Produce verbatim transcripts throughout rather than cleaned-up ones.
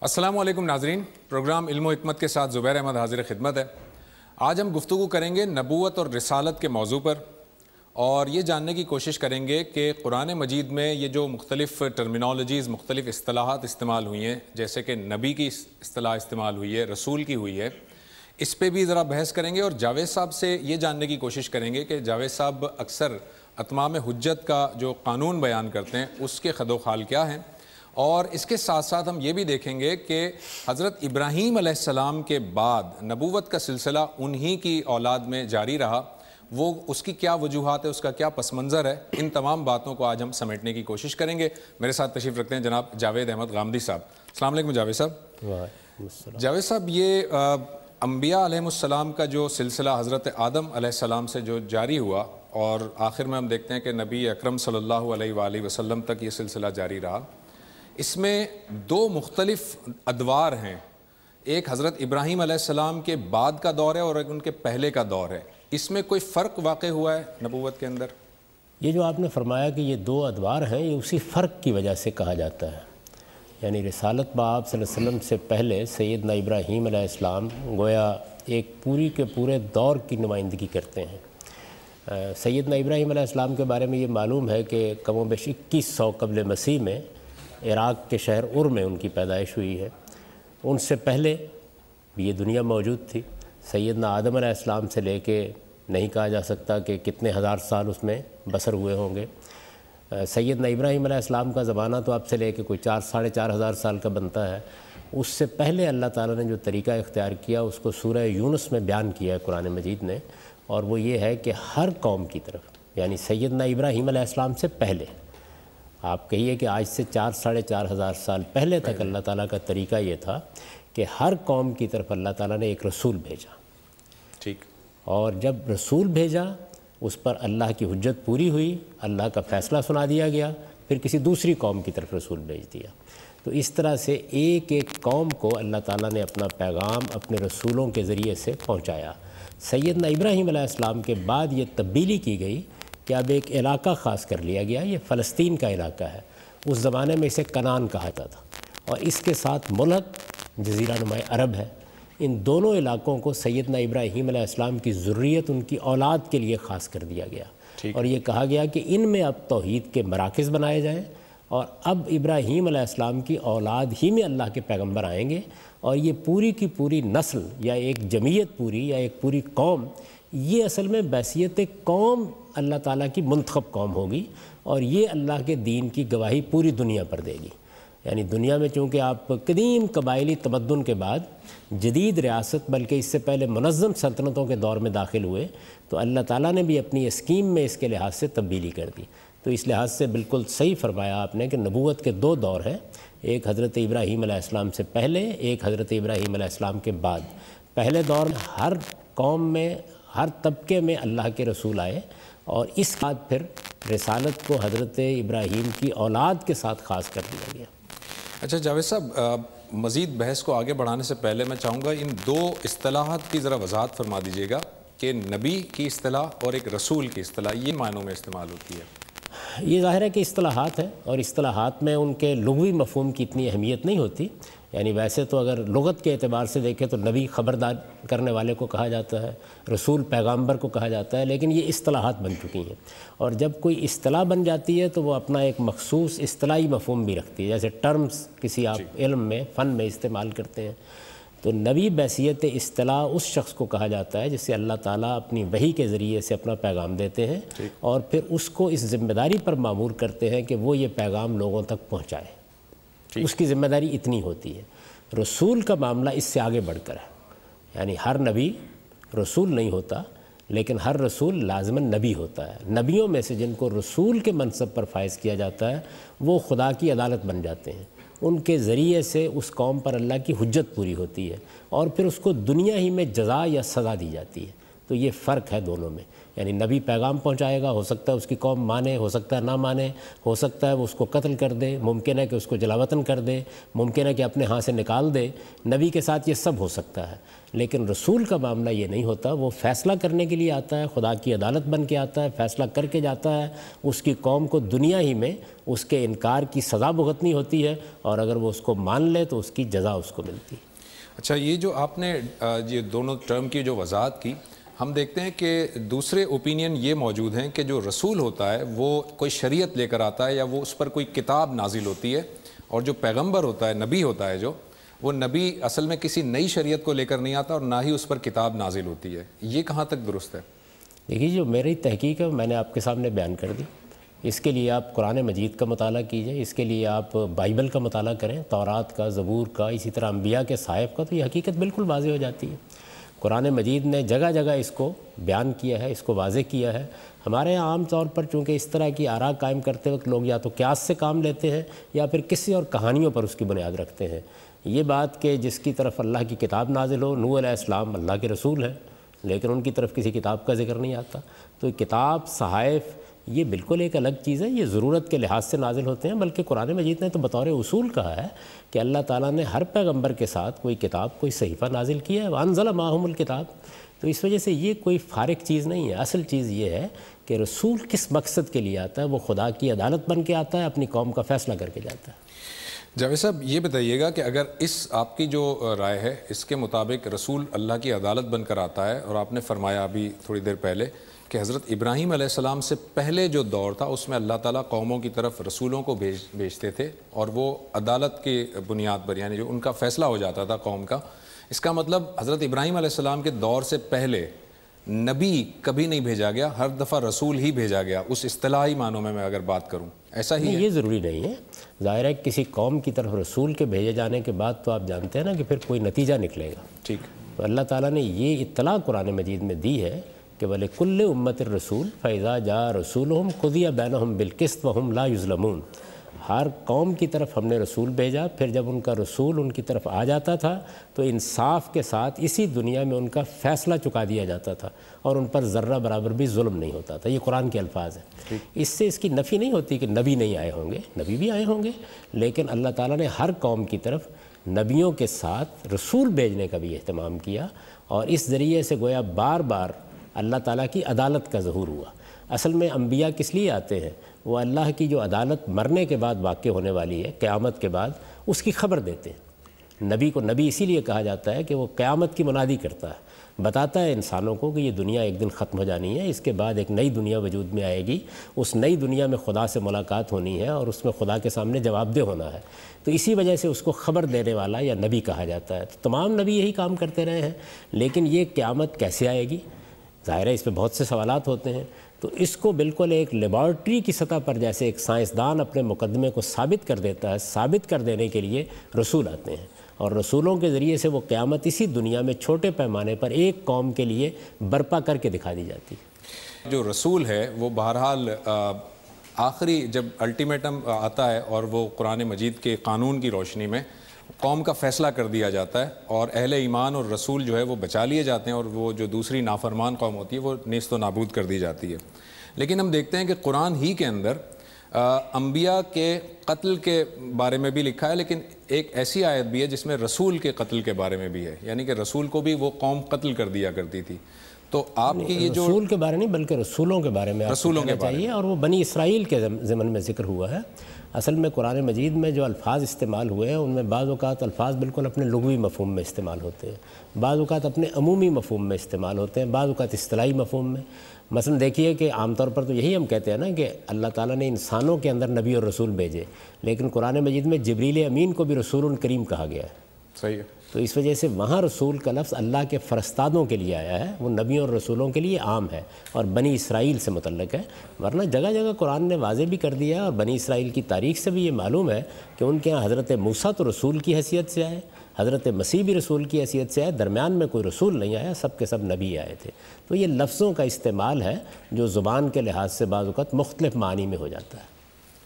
السلام علیکم ناظرین، پروگرام علم و حکمت کے ساتھ زبیر احمد حاضر خدمت ہے۔ آج ہم گفتگو کریں گے نبوت اور رسالت کے موضوع پر، اور یہ جاننے کی کوشش کریں گے کہ قرآن مجید میں یہ جو مختلف ٹرمینالوجیز، مختلف اصطلاحات استعمال ہوئی ہیں، جیسے کہ نبی کی اصطلاح استعمال ہوئی ہے، رسول کی ہوئی ہے، اس پہ بھی ذرا بحث کریں گے، اور جاوید صاحب سے یہ جاننے کی کوشش کریں گے کہ جاوید صاحب اکثر اتمام حجت کا جو قانون بیان کرتے ہیں اس کے خد و خال کیا ہیں، اور اس کے ساتھ ساتھ ہم یہ بھی دیکھیں گے کہ حضرت ابراہیم علیہ السلام کے بعد نبوت کا سلسلہ انہی کی اولاد میں جاری رہا، وہ اس کی کیا وجوہات ہے، اس کا کیا پس منظر ہے، ان تمام باتوں کو آج ہم سمیٹنے کی کوشش کریں گے۔ میرے ساتھ تشریف رکھتے ہیں جناب جاوید احمد غامدی صاحب۔ السلام علیکم جاوید صاحب۔ جاوید صاحب، یہ انبیاء علیہ السلام کا جو سلسلہ حضرت آدم علیہ السلام سے جو جاری ہوا، اور آخر میں ہم دیکھتے ہیں کہ نبی اکرم صلی اللہ علیہ وآلہ وسلم تک یہ سلسلہ جاری رہا، اس میں دو مختلف ادوار ہیں، ایک حضرت ابراہیم علیہ السلام کے بعد کا دور ہے اور ایک ان کے پہلے کا دور ہے، اس میں کوئی فرق واقع ہوا ہے نبوت کے اندر؟ یہ جو آپ نے فرمایا کہ یہ دو ادوار ہیں، یہ اسی فرق کی وجہ سے کہا جاتا ہے۔ یعنی رسالت بآب صلی اللہ علیہ وسلم سے پہلے سیدنا ابراہیم علیہ السلام گویا ایک پوری کے پورے دور کی نمائندگی کرتے ہیں۔ سیدنا ابراہیم علیہ السلام کے بارے میں یہ معلوم ہے کہ کم و بیش اکیس سو قبل مسیح میں عراق کے شہر ار میں ان کی پیدائش ہوئی ہے۔ ان سے پہلے بھی یہ دنیا موجود تھی۔ سیدنا آدم علیہ السلام سے لے کے نہیں کہا جا سکتا کہ کتنے ہزار سال اس میں بسر ہوئے ہوں گے۔ سیدنا ابراہیم علیہ السلام کا زمانہ تو آپ سے لے کے کوئی چار ساڑھے چار ہزار سال کا بنتا ہے۔ اس سے پہلے اللہ تعالیٰ نے جو طریقہ اختیار کیا اس کو سورہ یونس میں بیان کیا ہے قرآن مجید نے، اور وہ یہ ہے کہ ہر قوم کی طرف، یعنی سیدنا ابراہیم علیہ السلام سے پہلے، آپ کہیے کہ آج سے چار ساڑھے چار ہزار سال پہلے تک اللہ تعالیٰ کا طریقہ یہ تھا کہ ہر قوم کی طرف اللہ تعالیٰ نے ایک رسول بھیجا، ٹھیک، اور جب رسول بھیجا اس پر اللہ کی حجت پوری ہوئی، اللہ کا فیصلہ سنا دیا گیا، پھر کسی دوسری قوم کی طرف رسول بھیج دیا۔ تو اس طرح سے ایک ایک قوم کو اللہ تعالیٰ نے اپنا پیغام اپنے رسولوں کے ذریعے سے پہنچایا۔ سیدنا ابراہیم علیہ السلام کے بعد یہ تبدیلی کی گئی کہ اب ایک علاقہ خاص کر لیا گیا، یہ فلسطین کا علاقہ ہے۔ اس زمانے میں اسے کنعان کہا جاتا تھا، اور اس کے ساتھ ملک جزیرہ نما عرب ہے۔ ان دونوں علاقوں کو سیدنا ابراہیم علیہ السلام کی ذریت، ان کی اولاد کے لیے خاص کر دیا گیا، اور یہ کہا گیا کہ ان میں اب توحید کے مراکز بنائے جائیں، اور اب ابراہیم علیہ السلام کی اولاد ہی میں اللہ کے پیغمبر آئیں گے، اور یہ پوری کی پوری نسل یا ایک جمعیت پوری یا ایک پوری قوم، یہ اصل میں بحیثیت قوم اللہ تعالیٰ کی منتخب قوم ہوگی، اور یہ اللہ کے دین کی گواہی پوری دنیا پر دے گی۔ یعنی دنیا میں چونکہ آپ قدیم قبائلی تمدن کے بعد جدید ریاست، بلکہ اس سے پہلے منظم سلطنتوں کے دور میں داخل ہوئے، تو اللہ تعالیٰ نے بھی اپنی اسکیم میں اس کے لحاظ سے تبدیلی کر دی۔ تو اس لحاظ سے بالکل صحیح فرمایا آپ نے کہ نبوت کے دو دور ہیں، ایک حضرت ابراہیم علیہ السلام سے پہلے، ایک حضرت ابراہیم علیہ السلام کے بعد۔ پہلے دور میں ہر قوم میں، ہر طبقے میں اللہ کے رسول آئے، اور اس کے بعد پھر رسالت کو حضرت ابراہیم کی اولاد کے ساتھ خاص کر دیا گیا۔ اچھا جاوید صاحب، مزید بحث کو آگے بڑھانے سے پہلے میں چاہوں گا ان دو اصطلاحات کی ذرا وضاحت فرما دیجیے گا کہ نبی کی اصطلاح اور ایک رسول کی اصطلاح یہ معنوں میں استعمال ہوتی ہے۔ یہ ظاہر ہے کہ اصطلاحات ہیں، اور اصطلاحات میں ان کے لغوی مفہوم کی اتنی اہمیت نہیں ہوتی۔ یعنی ویسے تو اگر لغت کے اعتبار سے دیکھیں تو نبی خبردار کرنے والے کو کہا جاتا ہے، رسول پیغامبر کو کہا جاتا ہے، لیکن یہ اصطلاحات بن چکی ہیں، اور جب کوئی اصطلاح بن جاتی ہے تو وہ اپنا ایک مخصوص اصطلاحی مفہوم بھی رکھتی ہے، جیسے ٹرمز کسی آپ علم میں، فن میں استعمال کرتے ہیں۔ تو نبی بحیثیت اصطلاح اس شخص کو کہا جاتا ہے جسے اللہ تعالیٰ اپنی وحی کے ذریعے سے اپنا پیغام دیتے ہیں، اور پھر اس کو اس ذمہ داری پر مامور کرتے ہیں کہ وہ یہ پیغام لوگوں تک پہنچائے، اس کی ذمہ داری اتنی ہوتی ہے۔ رسول کا معاملہ اس سے آگے بڑھ کر ہے، یعنی ہر نبی رسول نہیں ہوتا، لیکن ہر رسول لازماً نبی ہوتا ہے۔ نبیوں میں سے جن کو رسول کے منصب پر فائز کیا جاتا ہے وہ خدا کی عدالت بن جاتے ہیں، ان کے ذریعے سے اس قوم پر اللہ کی حجت پوری ہوتی ہے، اور پھر اس کو دنیا ہی میں جزا یا سزا دی جاتی ہے۔ تو تو یہ فرق ہے دونوں میں. یعنی نبی پیغام پہنچائے گا، ہو سکتا ہے اس کی قوم مانے، ہو سکتا ہے نہ مانے، ہو سکتا ہے وہ اس کو قتل کر دے، ممکن ہے کہ اس کو جلاوطن کر دے، ممکن ہے کہ اپنے ہاں سے نکال دے. نبی کے ساتھ یہ سب ہو سکتا ہے. لیکن رسول کا معاملہ یہ نہیں ہوتا. وہ فیصلہ کرنے کے لیے آتا ہے، خدا کی عدالت بن کے آتا ہے، فیصلہ کر کے جاتا ہے. اس کی قوم کو دنیا ہی میں اس کے انکار کی سزا بھگتنی ہوتی ہے، اور اگر وہ اس کو مان لے تو اس کی جزا اس کو ملتی ہے. اچھا، یہ جو آپ نے یہ دونوں ٹرم کی جو وضاحت کی، ہم دیکھتے ہیں کہ دوسرے اوپینین یہ موجود ہیں کہ جو رسول ہوتا ہے وہ کوئی شریعت لے کر آتا ہے، یا وہ اس پر کوئی کتاب نازل ہوتی ہے، اور جو پیغمبر ہوتا ہے، نبی ہوتا ہے، جو وہ نبی اصل میں کسی نئی شریعت کو لے کر نہیں آتا، اور نہ ہی اس پر کتاب نازل ہوتی ہے. یہ کہاں تک درست ہے؟ دیکھیے، جو میری تحقیق ہے میں نے آپ کے سامنے بیان کر دی. اس کے لیے آپ قرآن مجید کا مطالعہ کیجئے، اس کے لیے آپ بائبل کا مطالعہ کریں، تورات کا، زبور کا، اسی طرح انبیاء کے صحائف کا، تو یہ حقیقت بالکل واضح ہو جاتی ہے. قرآن مجید نے جگہ جگہ اس کو بیان کیا ہے، اس کو واضح کیا ہے. ہمارے یہاں عام طور پر چونکہ اس طرح کی آراء قائم کرتے وقت لوگ یا تو قیاس سے کام لیتے ہیں، یا پھر کسی اور کہانیوں پر اس کی بنیاد رکھتے ہیں. یہ بات کہ جس کی طرف اللہ کی کتاب نازل ہو، نوح علیہ السلام اللہ کے رسول ہیں، لیکن ان کی طرف کسی کتاب کا ذکر نہیں آتا. تو کتاب، صحائف، یہ بالکل ایک الگ چیز ہے. یہ ضرورت کے لحاظ سے نازل ہوتے ہیں، بلکہ قرآن مجید نے تو بطور اصول کہا ہے کہ اللہ تعالیٰ نے ہر پیغمبر کے ساتھ کوئی کتاب، کوئی صحیفہ نازل کیا ہے. وَأَنزَلَ مَعَهُمُ الْكِتَابَ. تو اس وجہ سے یہ کوئی فارغ چیز نہیں ہے. اصل چیز یہ ہے کہ رسول کس مقصد کے لیے آتا ہے. وہ خدا کی عدالت بن کے آتا ہے، اپنی قوم کا فیصلہ کر کے جاتا ہے. جاوید صاحب، یہ بتائیے گا کہ اگر اس آپ کی جو رائے ہے اس کے مطابق رسول اللہ کی عدالت بن کر آتا ہے، اور آپ نے فرمایا ابھی تھوڑی دیر پہلے کہ حضرت ابراہیم علیہ السلام سے پہلے جو دور تھا اس میں اللہ تعالیٰ قوموں کی طرف رسولوں کو بھیج بھیجتے تھے، اور وہ عدالت کی بنیاد پر، یعنی جو ان کا فیصلہ ہو جاتا تھا قوم کا. اس کا مطلب حضرت ابراہیم علیہ السلام کے دور سے پہلے نبی کبھی نہیں بھیجا گیا، ہر دفعہ رسول ہی بھیجا گیا، اس اصطلاحی معنوں میں میں اگر بات کروں. ایسا ہی ہے؟ یہ ضروری نہیں ہے. ظاہر ہے کسی قوم کی طرف رسول کے بھیجے جانے کے بعد تو آپ جانتے ہیں نا کہ پھر کوئی نتیجہ نکلے گا. ٹھیک. تو اللہ تعالیٰ نے یہ اطلاع قرآن مجید میں دی ہے کہ وَلِكُلِّ أُمَّةٍ رَسُولٌ فَإِذَا جَاءَ رَسُولُهُمْ قُضِيَ بَيْنَهُمْ بِالْقِسْطِ وَهُمْ لَا يُظْلَمُونَ. ہر قوم کی طرف ہم نے رسول بھیجا، پھر جب ان کا رسول ان کی طرف آ جاتا تھا تو انصاف کے ساتھ اسی دنیا میں ان کا فیصلہ چکا دیا جاتا تھا، اور ان پر ذرہ برابر بھی ظلم نہیں ہوتا تھا. یہ قرآن کے الفاظ ہیں. اس سے اس کی نفی نہیں ہوتی کہ نبی نہیں آئے ہوں گے، نبی بھی آئے ہوں گے، لیکن اللہ تعالیٰ نے ہر قوم کی طرف نبیوں کے ساتھ رسول بھیجنے کا بھی اہتمام کیا، اور اس ذریعے سے گویا بار بار اللہ تعالیٰ کی عدالت کا ظہور ہوا. اصل میں انبیاء کس لیے آتے ہیں؟ وہ اللہ کی جو عدالت مرنے کے بعد واقع ہونے والی ہے، قیامت کے بعد، اس کی خبر دیتے ہیں. نبی کو نبی اسی لیے کہا جاتا ہے کہ وہ قیامت کی منادی کرتا ہے، بتاتا ہے انسانوں کو کہ یہ دنیا ایک دن ختم ہو جانی ہے، اس کے بعد ایک نئی دنیا وجود میں آئے گی. اس نئی دنیا میں خدا سے ملاقات ہونی ہے، اور اس میں خدا کے سامنے جواب دہ ہونا ہے. تو اسی وجہ سے اس کو خبر دینے والا یا نبی کہا جاتا ہے. تو تمام نبی یہی کام کرتے رہے ہیں. لیکن یہ قیامت کیسے آئے گی؟ ظاہر ہے اس پہ بہت سے سوالات ہوتے ہیں. تو اس کو بالکل ایک لیبارٹری کی سطح پر جیسے ایک سائنسدان اپنے مقدمے کو ثابت کر دیتا ہے، ثابت کر دینے کے لیے رسول آتے ہیں، اور رسولوں کے ذریعے سے وہ قیامت اسی دنیا میں چھوٹے پیمانے پر ایک قوم کے لیے برپا کر کے دکھا دی جاتی ہے. جو رسول ہے وہ بہرحال آخری جب الٹیمیٹم آتا ہے اور وہ قرآن مجید کے قانون کی روشنی میں قوم کا فیصلہ کر دیا جاتا ہے، اور اہل ایمان اور رسول جو ہے وہ بچا لیے جاتے ہیں، اور وہ جو دوسری نافرمان قوم ہوتی ہے وہ نیست و نابود کر دی جاتی ہے. لیکن ہم دیکھتے ہیں کہ قرآن ہی کے اندر انبیاء کے قتل کے بارے میں بھی لکھا ہے، لیکن ایک ایسی آیت بھی ہے جس میں رسول کے قتل کے بارے میں بھی ہے، یعنی کہ رسول کو بھی وہ قوم قتل کر دیا کرتی تھی. تو آپ کی یہ جو رسول کے بارے نہیں بلکہ رسولوں کے بارے میں رسولوں کے چاہیے، اور وہ بنی اسرائیل کے ضمن میں ذکر ہوا ہے. اصل میں قرآن مجید میں جو الفاظ استعمال ہوئے ہیں ان میں بعض اوقات الفاظ بالکل اپنے لغوی مفہوم میں استعمال ہوتے ہیں، بعض اوقات اپنے عمومی مفہوم میں استعمال ہوتے ہیں، بعض اوقات اصطلاحی مفہوم میں. مثلا دیکھیے کہ عام طور پر تو یہی ہم کہتے ہیں نا کہ اللہ تعالیٰ نے انسانوں کے اندر نبی اور رسول بھیجے، لیکن قرآن مجید میں جبریل امین کو بھی رسول کریم کہا گیا ہے. صحیح ہے. تو اس وجہ سے وہاں رسول کا لفظ اللہ کے فرستادوں کے لیے آیا ہے، وہ نبیوں اور رسولوں کے لیے عام ہے اور بنی اسرائیل سے متعلق ہے. ورنہ جگہ جگہ قرآن نے واضح بھی کر دیا ہے، اور بنی اسرائیل کی تاریخ سے بھی یہ معلوم ہے کہ ان کے ہاں حضرت موسیٰ تو رسول کی حیثیت سے آئے، حضرت مسیح بھی رسول کی حیثیت سے آئے، درمیان میں کوئی رسول نہیں آیا، سب کے سب نبی آئے تھے. تو یہ لفظوں کا استعمال ہے جو زبان کے لحاظ سے بعض اوقات مختلف معنی میں ہو جاتا ہے.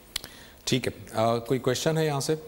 ٹھیک ہے، کوئی کویشچن ہے یہاں سے؟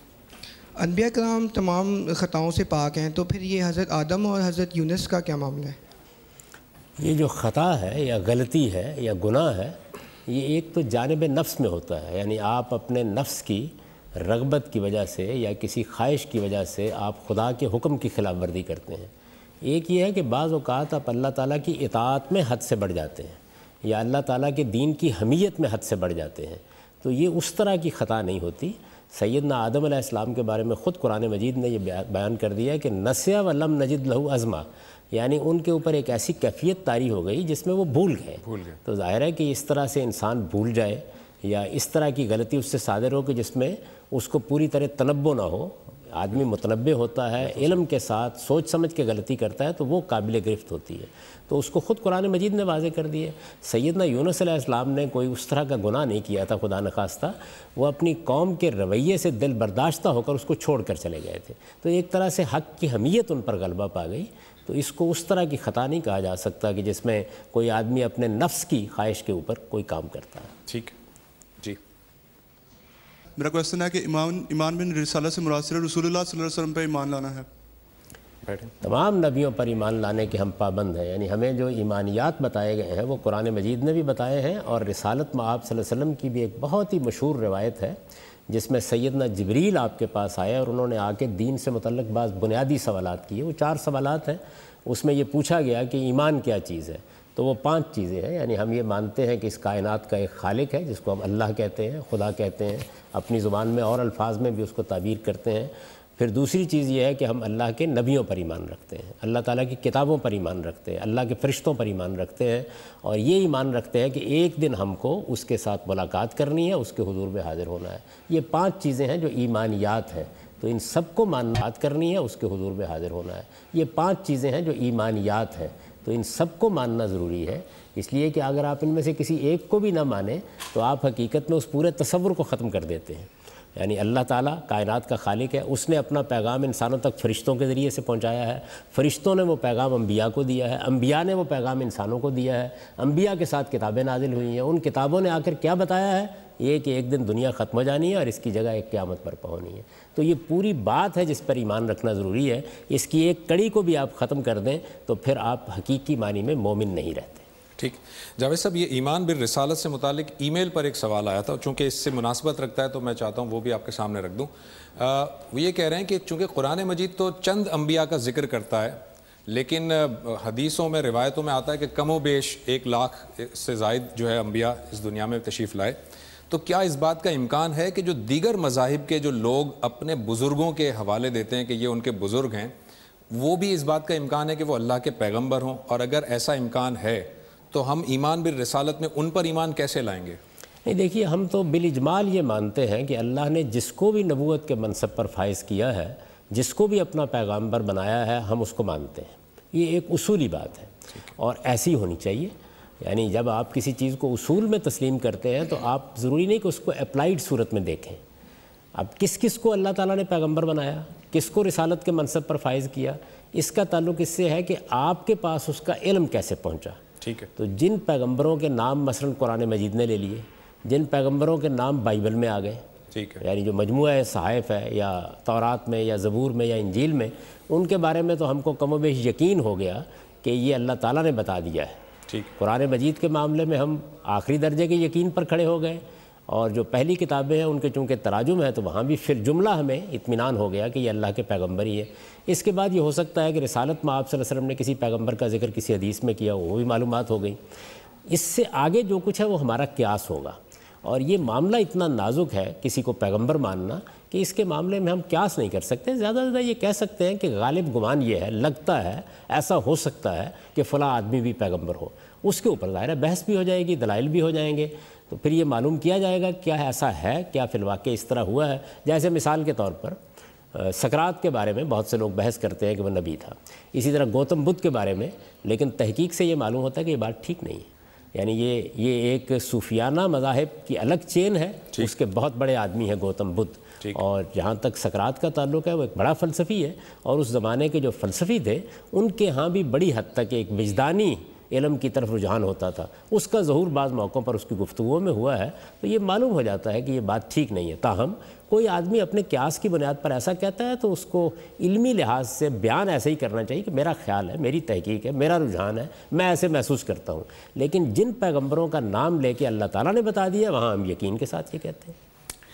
انبیاء کرام تمام خطاؤں سے پاک ہیں، تو پھر یہ حضرت آدم اور حضرت یونس کا کیا معاملہ ہے؟ یہ جو خطا ہے یا غلطی ہے یا گناہ ہے، یہ ایک تو جانب نفس میں ہوتا ہے، یعنی آپ اپنے نفس کی رغبت کی وجہ سے یا کسی خواہش کی وجہ سے آپ خدا کے حکم کی خلاف ورزی کرتے ہیں۔ ایک یہ ہے کہ بعض اوقات آپ اللہ تعالیٰ کی اطاعت میں حد سے بڑھ جاتے ہیں یا اللہ تعالیٰ کے دین کی حمیت میں حد سے بڑھ جاتے ہیں، تو یہ اس طرح کی خطا نہیں ہوتی۔ سیدنا آدم علیہ السلام کے بارے میں خود قرآن مجید نے یہ بیان کر دیا کہ نسیا ولم نجد لہو عزما، یعنی ان کے اوپر ایک ایسی کیفیت طاری ہو گئی جس میں وہ بھول گئے بھول گئے تو ظاہر ہے کہ اس طرح سے انسان بھول جائے یا اس طرح کی غلطی اس سے صادر ہو کہ جس میں اس کو پوری طرح تنبہ نہ ہو۔ آدمی متنبہ ہوتا ہے، علم کے ساتھ سوچ سمجھ کے غلطی کرتا ہے تو وہ قابل گرفت ہوتی ہے، تو اس کو خود قرآن مجید نے واضح کر دی ہے۔ سیدنا یونس علیہ السلام نے کوئی اس طرح کا گناہ نہیں کیا تھا خدا نخواستہ، وہ اپنی قوم کے رویے سے دل برداشتہ ہو کر اس کو چھوڑ کر چلے گئے تھے، تو ایک طرح سے حق کی حمیت ان پر غلبہ پا گئی، تو اس کو اس طرح کی خطا نہیں کہا جا سکتا کہ جس میں کوئی آدمی اپنے نفس کی خواہش کے اوپر کوئی کام کرتا ہے۔ ٹھیک جی، میرا کوشچن ہے کہ ایمان ایمان بن رسالت سے مراد صرف رسول اللہ صلی اللہ علیہ وسلم پہ ایمان لانا ہے؟ تمام نبیوں پر ایمان لانے کے ہم پابند ہیں، یعنی ہمیں جو ایمانیات بتائے گئے ہیں وہ قرآن مجید نے بھی بتائے ہیں، اور رسالت میں آپ صلی اللہ علیہ وسلم کی بھی ایک بہت ہی مشہور روایت ہے جس میں سیدنا جبریل آپ کے پاس آئے اور انہوں نے آ کے دین سے متعلق بعض بنیادی سوالات کیے۔ وہ چار سوالات ہیں، اس میں یہ پوچھا گیا کہ ایمان کیا چیز ہے، تو وہ پانچ چیزیں ہیں، یعنی ہم یہ مانتے ہیں کہ اس کائنات کا ایک خالق ہے جس کو ہم اللہ کہتے ہیں، خدا کہتے ہیں، اپنی زبان میں اور الفاظ میں بھی اس کو تعبیر کرتے ہیں۔ پھر دوسری چیز یہ ہے کہ ہم اللہ کے نبیوں پر ایمان رکھتے ہیں، اللہ تعالیٰ کی کتابوں پر ایمان رکھتے ہیں، اللہ کے فرشتوں پر ایمان رکھتے ہیں، اور یہ ایمان رکھتے ہیں کہ ایک دن ہم کو اس کے ساتھ ملاقات کرنی ہے، اس کے حضور میں حاضر ہونا ہے۔ یہ پانچ چیزیں ہیں جو ایمانیات ہیں، تو ان سب کو مانات کرنی ہے، اس کے حضور میں حاضر ہونا ہے۔ یہ پانچ چیزیں ہیں جو ایمانیات ہیں، تو ان سب کو ماننا ضروری ہے، اس لیے کہ اگر آپ ان میں سے کسی ایک کو بھی نہ مانیں تو آپ حقیقت میں اس پورے تصور کو ختم کر دیتے ہیں۔ یعنی اللہ تعالیٰ کائنات کا خالق ہے، اس نے اپنا پیغام انسانوں تک فرشتوں کے ذریعے سے پہنچایا ہے، فرشتوں نے وہ پیغام انبیاء کو دیا ہے، انبیاء نے وہ پیغام انسانوں کو دیا ہے، انبیاء کے ساتھ کتابیں نازل ہوئی ہیں، ان کتابوں نے آ کر کیا بتایا ہے؟ یہ کہ ایک دن دنیا ختم ہو جانی ہے اور اس کی جگہ ایک قیامت برپا ہونی ہے۔ تو یہ پوری بات ہے جس پر ایمان رکھنا ضروری ہے، اس کی ایک کڑی کو بھی آپ ختم کر دیں تو پھر آپ حقیقی معنی میں مومن نہیں رہتے۔ ٹھیک جاوید صاحب، یہ ایمان بالرسالت سے متعلق ای میل پر ایک سوال آیا تھا، چونکہ اس سے مناسبت رکھتا ہے تو میں چاہتا ہوں وہ بھی آپ کے سامنے رکھ دوں۔ وہ یہ کہہ رہے ہیں کہ چونکہ قرآن مجید تو چند انبیاء کا ذکر کرتا ہے، لیکن حدیثوں میں روایتوں میں آتا ہے کہ کم و بیش ایک لاکھ سے زائد جو ہے انبیاء اس دنیا میں تشریف لائے، تو کیا اس بات کا امکان ہے کہ جو دیگر مذاہب کے جو لوگ اپنے بزرگوں کے حوالے دیتے ہیں کہ یہ ان کے بزرگ ہیں، وہ بھی اس بات کا امکان ہے کہ وہ اللہ کے پیغمبر ہوں؟ اور اگر ایسا امکان ہے تو ہم ایمان بالرسالت میں ان پر ایمان کیسے لائیں گے؟ نہیں، دیکھیے، ہم تو بالاجمال یہ مانتے ہیں کہ اللہ نے جس کو بھی نبوت کے منصب پر فائز کیا ہے، جس کو بھی اپنا پیغمبر بنایا ہے، ہم اس کو مانتے ہیں۔ یہ ایک اصولی بات ہے اور ایسی ہونی چاہیے۔ یعنی جب آپ کسی چیز کو اصول میں تسلیم کرتے ہیں تو آپ ضروری نہیں کہ اس کو اپلائیڈ صورت میں دیکھیں۔ اب کس کس کو اللہ تعالیٰ نے پیغمبر بنایا، کس کو رسالت کے منصب پر فائز کیا، اس کا تعلق اس سے ہے کہ آپ کے پاس اس کا علم کیسے پہنچا۔ ٹھیک ہے، تو جن پیغمبروں کے نام مثلا قرآن مجید نے لے لیے، جن پیغمبروں کے نام بائبل میں آ گئے، ٹھیک ہے، یعنی جو مجموعہ صحائف ہے یا تورات میں یا زبور میں یا انجیل میں، ان کے بارے میں تو ہم کو کم و بیش یقین ہو گیا کہ یہ اللہ تعالیٰ نے بتا دیا ہے۔ ٹھیک، قرآن مجید کے معاملے میں ہم آخری درجے کے یقین پر کھڑے ہو گئے، اور جو پہلی کتابیں ہیں ان کے چونکہ تراجم ہے تو وہاں بھی پھر جملہ ہمیں اطمینان ہو گیا کہ یہ اللہ کے پیغمبر ہی ہے۔ اس کے بعد یہ ہو سکتا ہے کہ رسالت میں آپ صلی اللہ علیہ وسلم نے کسی پیغمبر کا ذکر کسی حدیث میں کیا، وہ بھی معلومات ہو گئی۔ اس سے آگے جو کچھ ہے وہ ہمارا قیاس ہوگا، اور یہ معاملہ اتنا نازک ہے کسی کو پیغمبر ماننا کہ اس کے معاملے میں ہم قیاس نہیں کر سکتے۔ زیادہ سے زیادہ یہ کہہ سکتے ہیں کہ غالب گمان یہ ہے، لگتا ہے، ایسا ہو سکتا ہے کہ فلاں آدمی بھی پیغمبر ہو۔ اس کے اوپر ظاہر ہے بحث بھی ہو جائے گی، دلائل بھی ہو جائیں گے، تو پھر یہ معلوم کیا جائے گا کیا ایسا ہے، کیا فی الواقع اس طرح ہوا ہے۔ جیسے مثال کے طور پر سقراط کے بارے میں بہت سے لوگ بحث کرتے ہیں کہ وہ نبی تھا، اسی طرح گوتم بدھ کے بارے میں، لیکن تحقیق سے یہ معلوم ہوتا ہے کہ یہ بات ٹھیک نہیں ہے۔ یعنی یہ یہ ایک صوفیانہ مذاہب کی الگ چین ہے، اس کے بہت بڑے آدمی ہیں گوتم بدھ، اور جہاں تک سقراط کا تعلق ہے وہ ایک بڑا فلسفی ہے، اور اس زمانے کے جو فلسفی تھے ان کے ہاں بھی بڑی حد تک ایک وجدانی علم کی طرف رجحان ہوتا تھا، اس کا ظہور بعض موقعوں پر اس کی گفتگو میں ہوا ہے، تو یہ معلوم ہو جاتا ہے کہ یہ بات ٹھیک نہیں ہے۔ تاہم کوئی آدمی اپنے قیاس کی بنیاد پر ایسا کہتا ہے تو اس کو علمی لحاظ سے بیان ایسے ہی کرنا چاہیے کہ میرا خیال ہے، میری تحقیق ہے، میرا رجحان ہے، میں ایسے محسوس کرتا ہوں۔ لیکن جن پیغمبروں کا نام لے کے اللہ تعالیٰ نے بتا دیا وہاں ہم یقین کے ساتھ یہ کہتے ہیں۔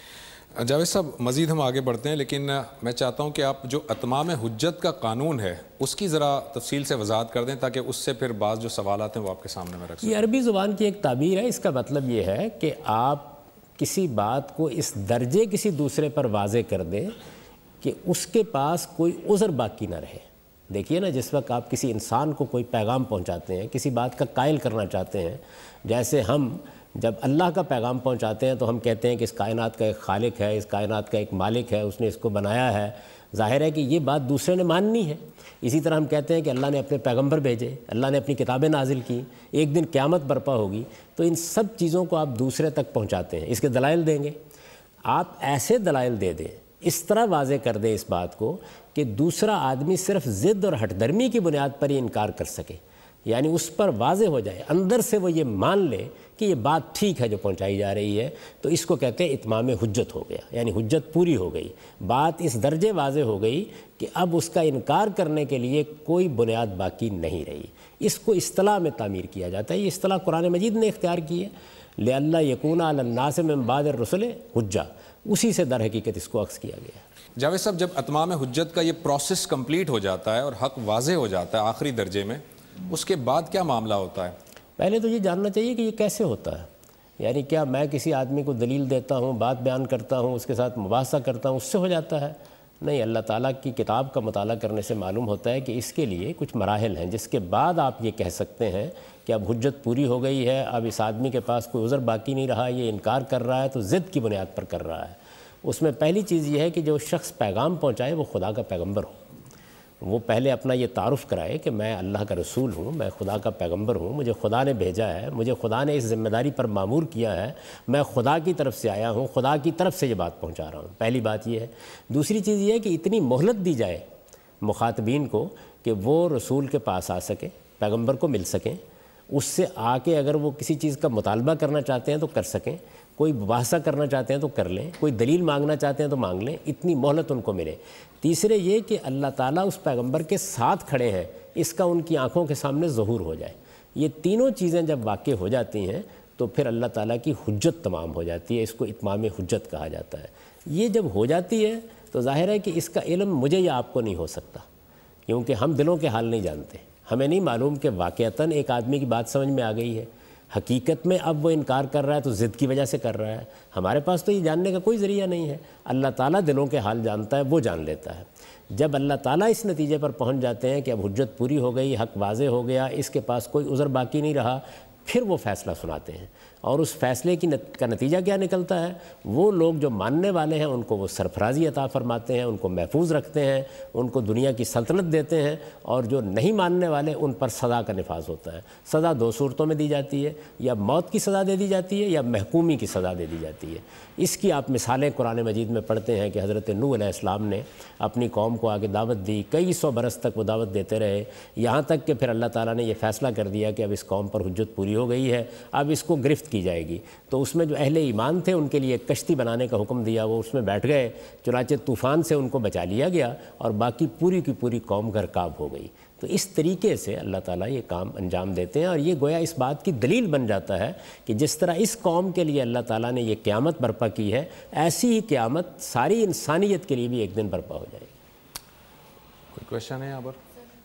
جاوید صاحب مزید ہم آگے بڑھتے ہیں، لیکن میں چاہتا ہوں کہ آپ جو اتمام حجت کا قانون ہے اس کی ذرا تفصیل سے وضاحت کر دیں تاکہ اس سے پھر بعض جو سوالات ہیں وہ آپ کے سامنے میں رکھ سکیں۔ یہ عربی زبان کی ایک تعبیر ہے، اس کا مطلب یہ ہے کہ آپ کسی بات کو اس درجے کسی دوسرے پر واضح کر دیں کہ اس کے پاس کوئی عذر باقی نہ رہے۔ دیکھیے نا، جس وقت آپ کسی انسان کو کوئی پیغام پہنچاتے ہیں، کسی بات کا قائل کرنا چاہتے ہیں، جیسے ہم جب اللہ کا پیغام پہنچاتے ہیں تو ہم کہتے ہیں کہ اس کائنات کا ایک خالق ہے، اس کائنات کا ایک مالک ہے، اس نے اس کو بنایا ہے، ظاہر ہے کہ یہ بات دوسرے نے ماننی ہے۔ اسی طرح ہم کہتے ہیں کہ اللہ نے اپنے پیغمبر بھیجے، اللہ نے اپنی کتابیں نازل کی، ایک دن قیامت برپا ہوگی، تو ان سب چیزوں کو آپ دوسرے تک پہنچاتے ہیں، اس کے دلائل دیں گے۔ آپ ایسے دلائل دے دیں، اس طرح واضح کر دیں اس بات کو کہ دوسرا آدمی صرف ضد اور ہٹ درمی کی بنیاد پر یہ انکار کر سکے، یعنی اس پر واضح ہو جائے، اندر سے وہ یہ مان لے کہ یہ بات ٹھیک ہے جو پہنچائی جا رہی ہے، تو اس کو کہتے ہیں اتمام حجت ہو گیا، یعنی حجت پوری ہو گئی، بات اس درجے واضح ہو گئی کہ اب اس کا انکار کرنے کے لیے کوئی بنیاد باقی نہیں رہی۔ اس کو اصطلاح میں تعمیر کیا جاتا ہے، یہ اصطلاح قرآن مجید نے اختیار کی ہے، لِأَلَّا يَكُونَ عَلَى النَّاسِ مِن بَعْدِ الرُّسُلِ حُجَّةٌ، اسی سے در حقیقت اس کو عکس کیا گیا ہے۔ جاوید صاحب، جب اتمام حجت کا یہ پروسیس کمپلیٹ ہو جاتا ہے اور حق واضح ہو جاتا ہے آخری درجے میں، اس کے بعد کیا معاملہ ہوتا ہے؟ پہلے تو یہ جاننا چاہیے کہ یہ کیسے ہوتا ہے، یعنی کیا میں کسی آدمی کو دلیل دیتا ہوں، بات بیان کرتا ہوں، اس کے ساتھ مباحثہ کرتا ہوں، اس سے ہو جاتا ہے؟ نہیں، اللہ تعالیٰ کی کتاب کا مطالعہ کرنے سے معلوم ہوتا ہے کہ اس کے لیے کچھ مراحل ہیں جس کے بعد آپ یہ کہہ سکتے ہیں کہ اب حجت پوری ہو گئی ہے، اب اس آدمی کے پاس کوئی عذر باقی نہیں رہا، یہ انکار کر رہا ہے تو ضد کی بنیاد پر کر رہا ہے۔ اس میں پہلی چیز یہ ہے کہ جو شخص پیغام پہنچائے وہ خدا کا پیغمبر ہو، وہ پہلے اپنا یہ تعارف کرائے کہ میں اللہ کا رسول ہوں، میں خدا کا پیغمبر ہوں، مجھے خدا نے بھیجا ہے، مجھے خدا نے اس ذمہ داری پر مامور کیا ہے، میں خدا کی طرف سے آیا ہوں، خدا کی طرف سے یہ بات پہنچا رہا ہوں۔ پہلی بات یہ ہے۔ دوسری چیز یہ ہے کہ اتنی مہلت دی جائے مخاطبین کو کہ وہ رسول کے پاس آ سکیں، پیغمبر کو مل سکیں، اس سے آ کے اگر وہ کسی چیز کا مطالبہ کرنا چاہتے ہیں تو کر سکیں، کوئی مباحثہ کرنا چاہتے ہیں تو کر لیں، کوئی دلیل مانگنا چاہتے ہیں تو مانگ لیں، اتنی مہلت ان کو ملے۔ تیسرے یہ کہ اللہ تعالیٰ اس پیغمبر کے ساتھ کھڑے ہیں، اس کا ان کی آنکھوں کے سامنے ظہور ہو جائے۔ یہ تینوں چیزیں جب واقع ہو جاتی ہیں تو پھر اللہ تعالیٰ کی حجت تمام ہو جاتی ہے، اس کو اتمام حجت کہا جاتا ہے۔ یہ جب ہو جاتی ہے تو ظاہر ہے کہ اس کا علم مجھے یا آپ کو نہیں ہو سکتا، کیونکہ ہم دلوں کے حال نہیں جانتے، ہمیں نہیں معلوم کہ واقعتاً ایک آدمی کی بات سمجھ میں آ گئی ہے، حقیقت میں اب وہ انکار کر رہا ہے تو ضد کی وجہ سے کر رہا ہے، ہمارے پاس تو یہ جاننے کا کوئی ذریعہ نہیں ہے۔ اللہ تعالیٰ دلوں کے حال جانتا ہے، وہ جان لیتا ہے۔ جب اللہ تعالیٰ اس نتیجے پر پہنچ جاتے ہیں کہ اب حجت پوری ہو گئی، حق واضح ہو گیا، اس کے پاس کوئی عذر باقی نہیں رہا، پھر وہ فیصلہ سناتے ہیں، اور اس فیصلے کی نت... کا نتیجہ کیا نکلتا ہے؟ وہ لوگ جو ماننے والے ہیں ان کو وہ سرفرازی عطا فرماتے ہیں، ان کو محفوظ رکھتے ہیں، ان کو دنیا کی سلطنت دیتے ہیں، اور جو نہیں ماننے والے ان پر سزا کا نفاذ ہوتا ہے۔ سزا دو صورتوں میں دی جاتی ہے، یا موت کی سزا دے دی جاتی ہے یا محکومی کی سزا دے دی جاتی ہے۔ اس کی آپ مثالیں قرآن مجید میں پڑھتے ہیں کہ حضرت نوح علیہ السلام نے اپنی قوم کو آگے دعوت دی، کئی سو برس تک وہ دعوت دیتے رہے، یہاں تک کہ پھر اللہ تعالیٰ نے یہ فیصلہ کر دیا کہ اب اس قوم پر حجت پوری ہو گئی ہے، اب اس کو گرفت کی جائے گی۔ تو اس میں جو اہل ایمان تھے ان کے لیے ایک کشتی بنانے کا حکم دیا، وہ اس میں بیٹھ گئے، چنانچہ طوفان سے ان کو بچا لیا گیا، اور باقی پوری کی پوری قوم غرقاب ہو گئی۔ تو اس طریقے سے اللہ تعالیٰ یہ کام انجام دیتے ہیں، اور یہ گویا اس بات کی دلیل بن جاتا ہے کہ جس طرح اس قوم کے لیے اللہ تعالیٰ نے یہ قیامت برپا کی ہے، ایسی ہی قیامت ساری انسانیت کے لیے بھی ایک دن برپا ہو جائے گی۔ کوئی کوشچن ہے یہاں پر؟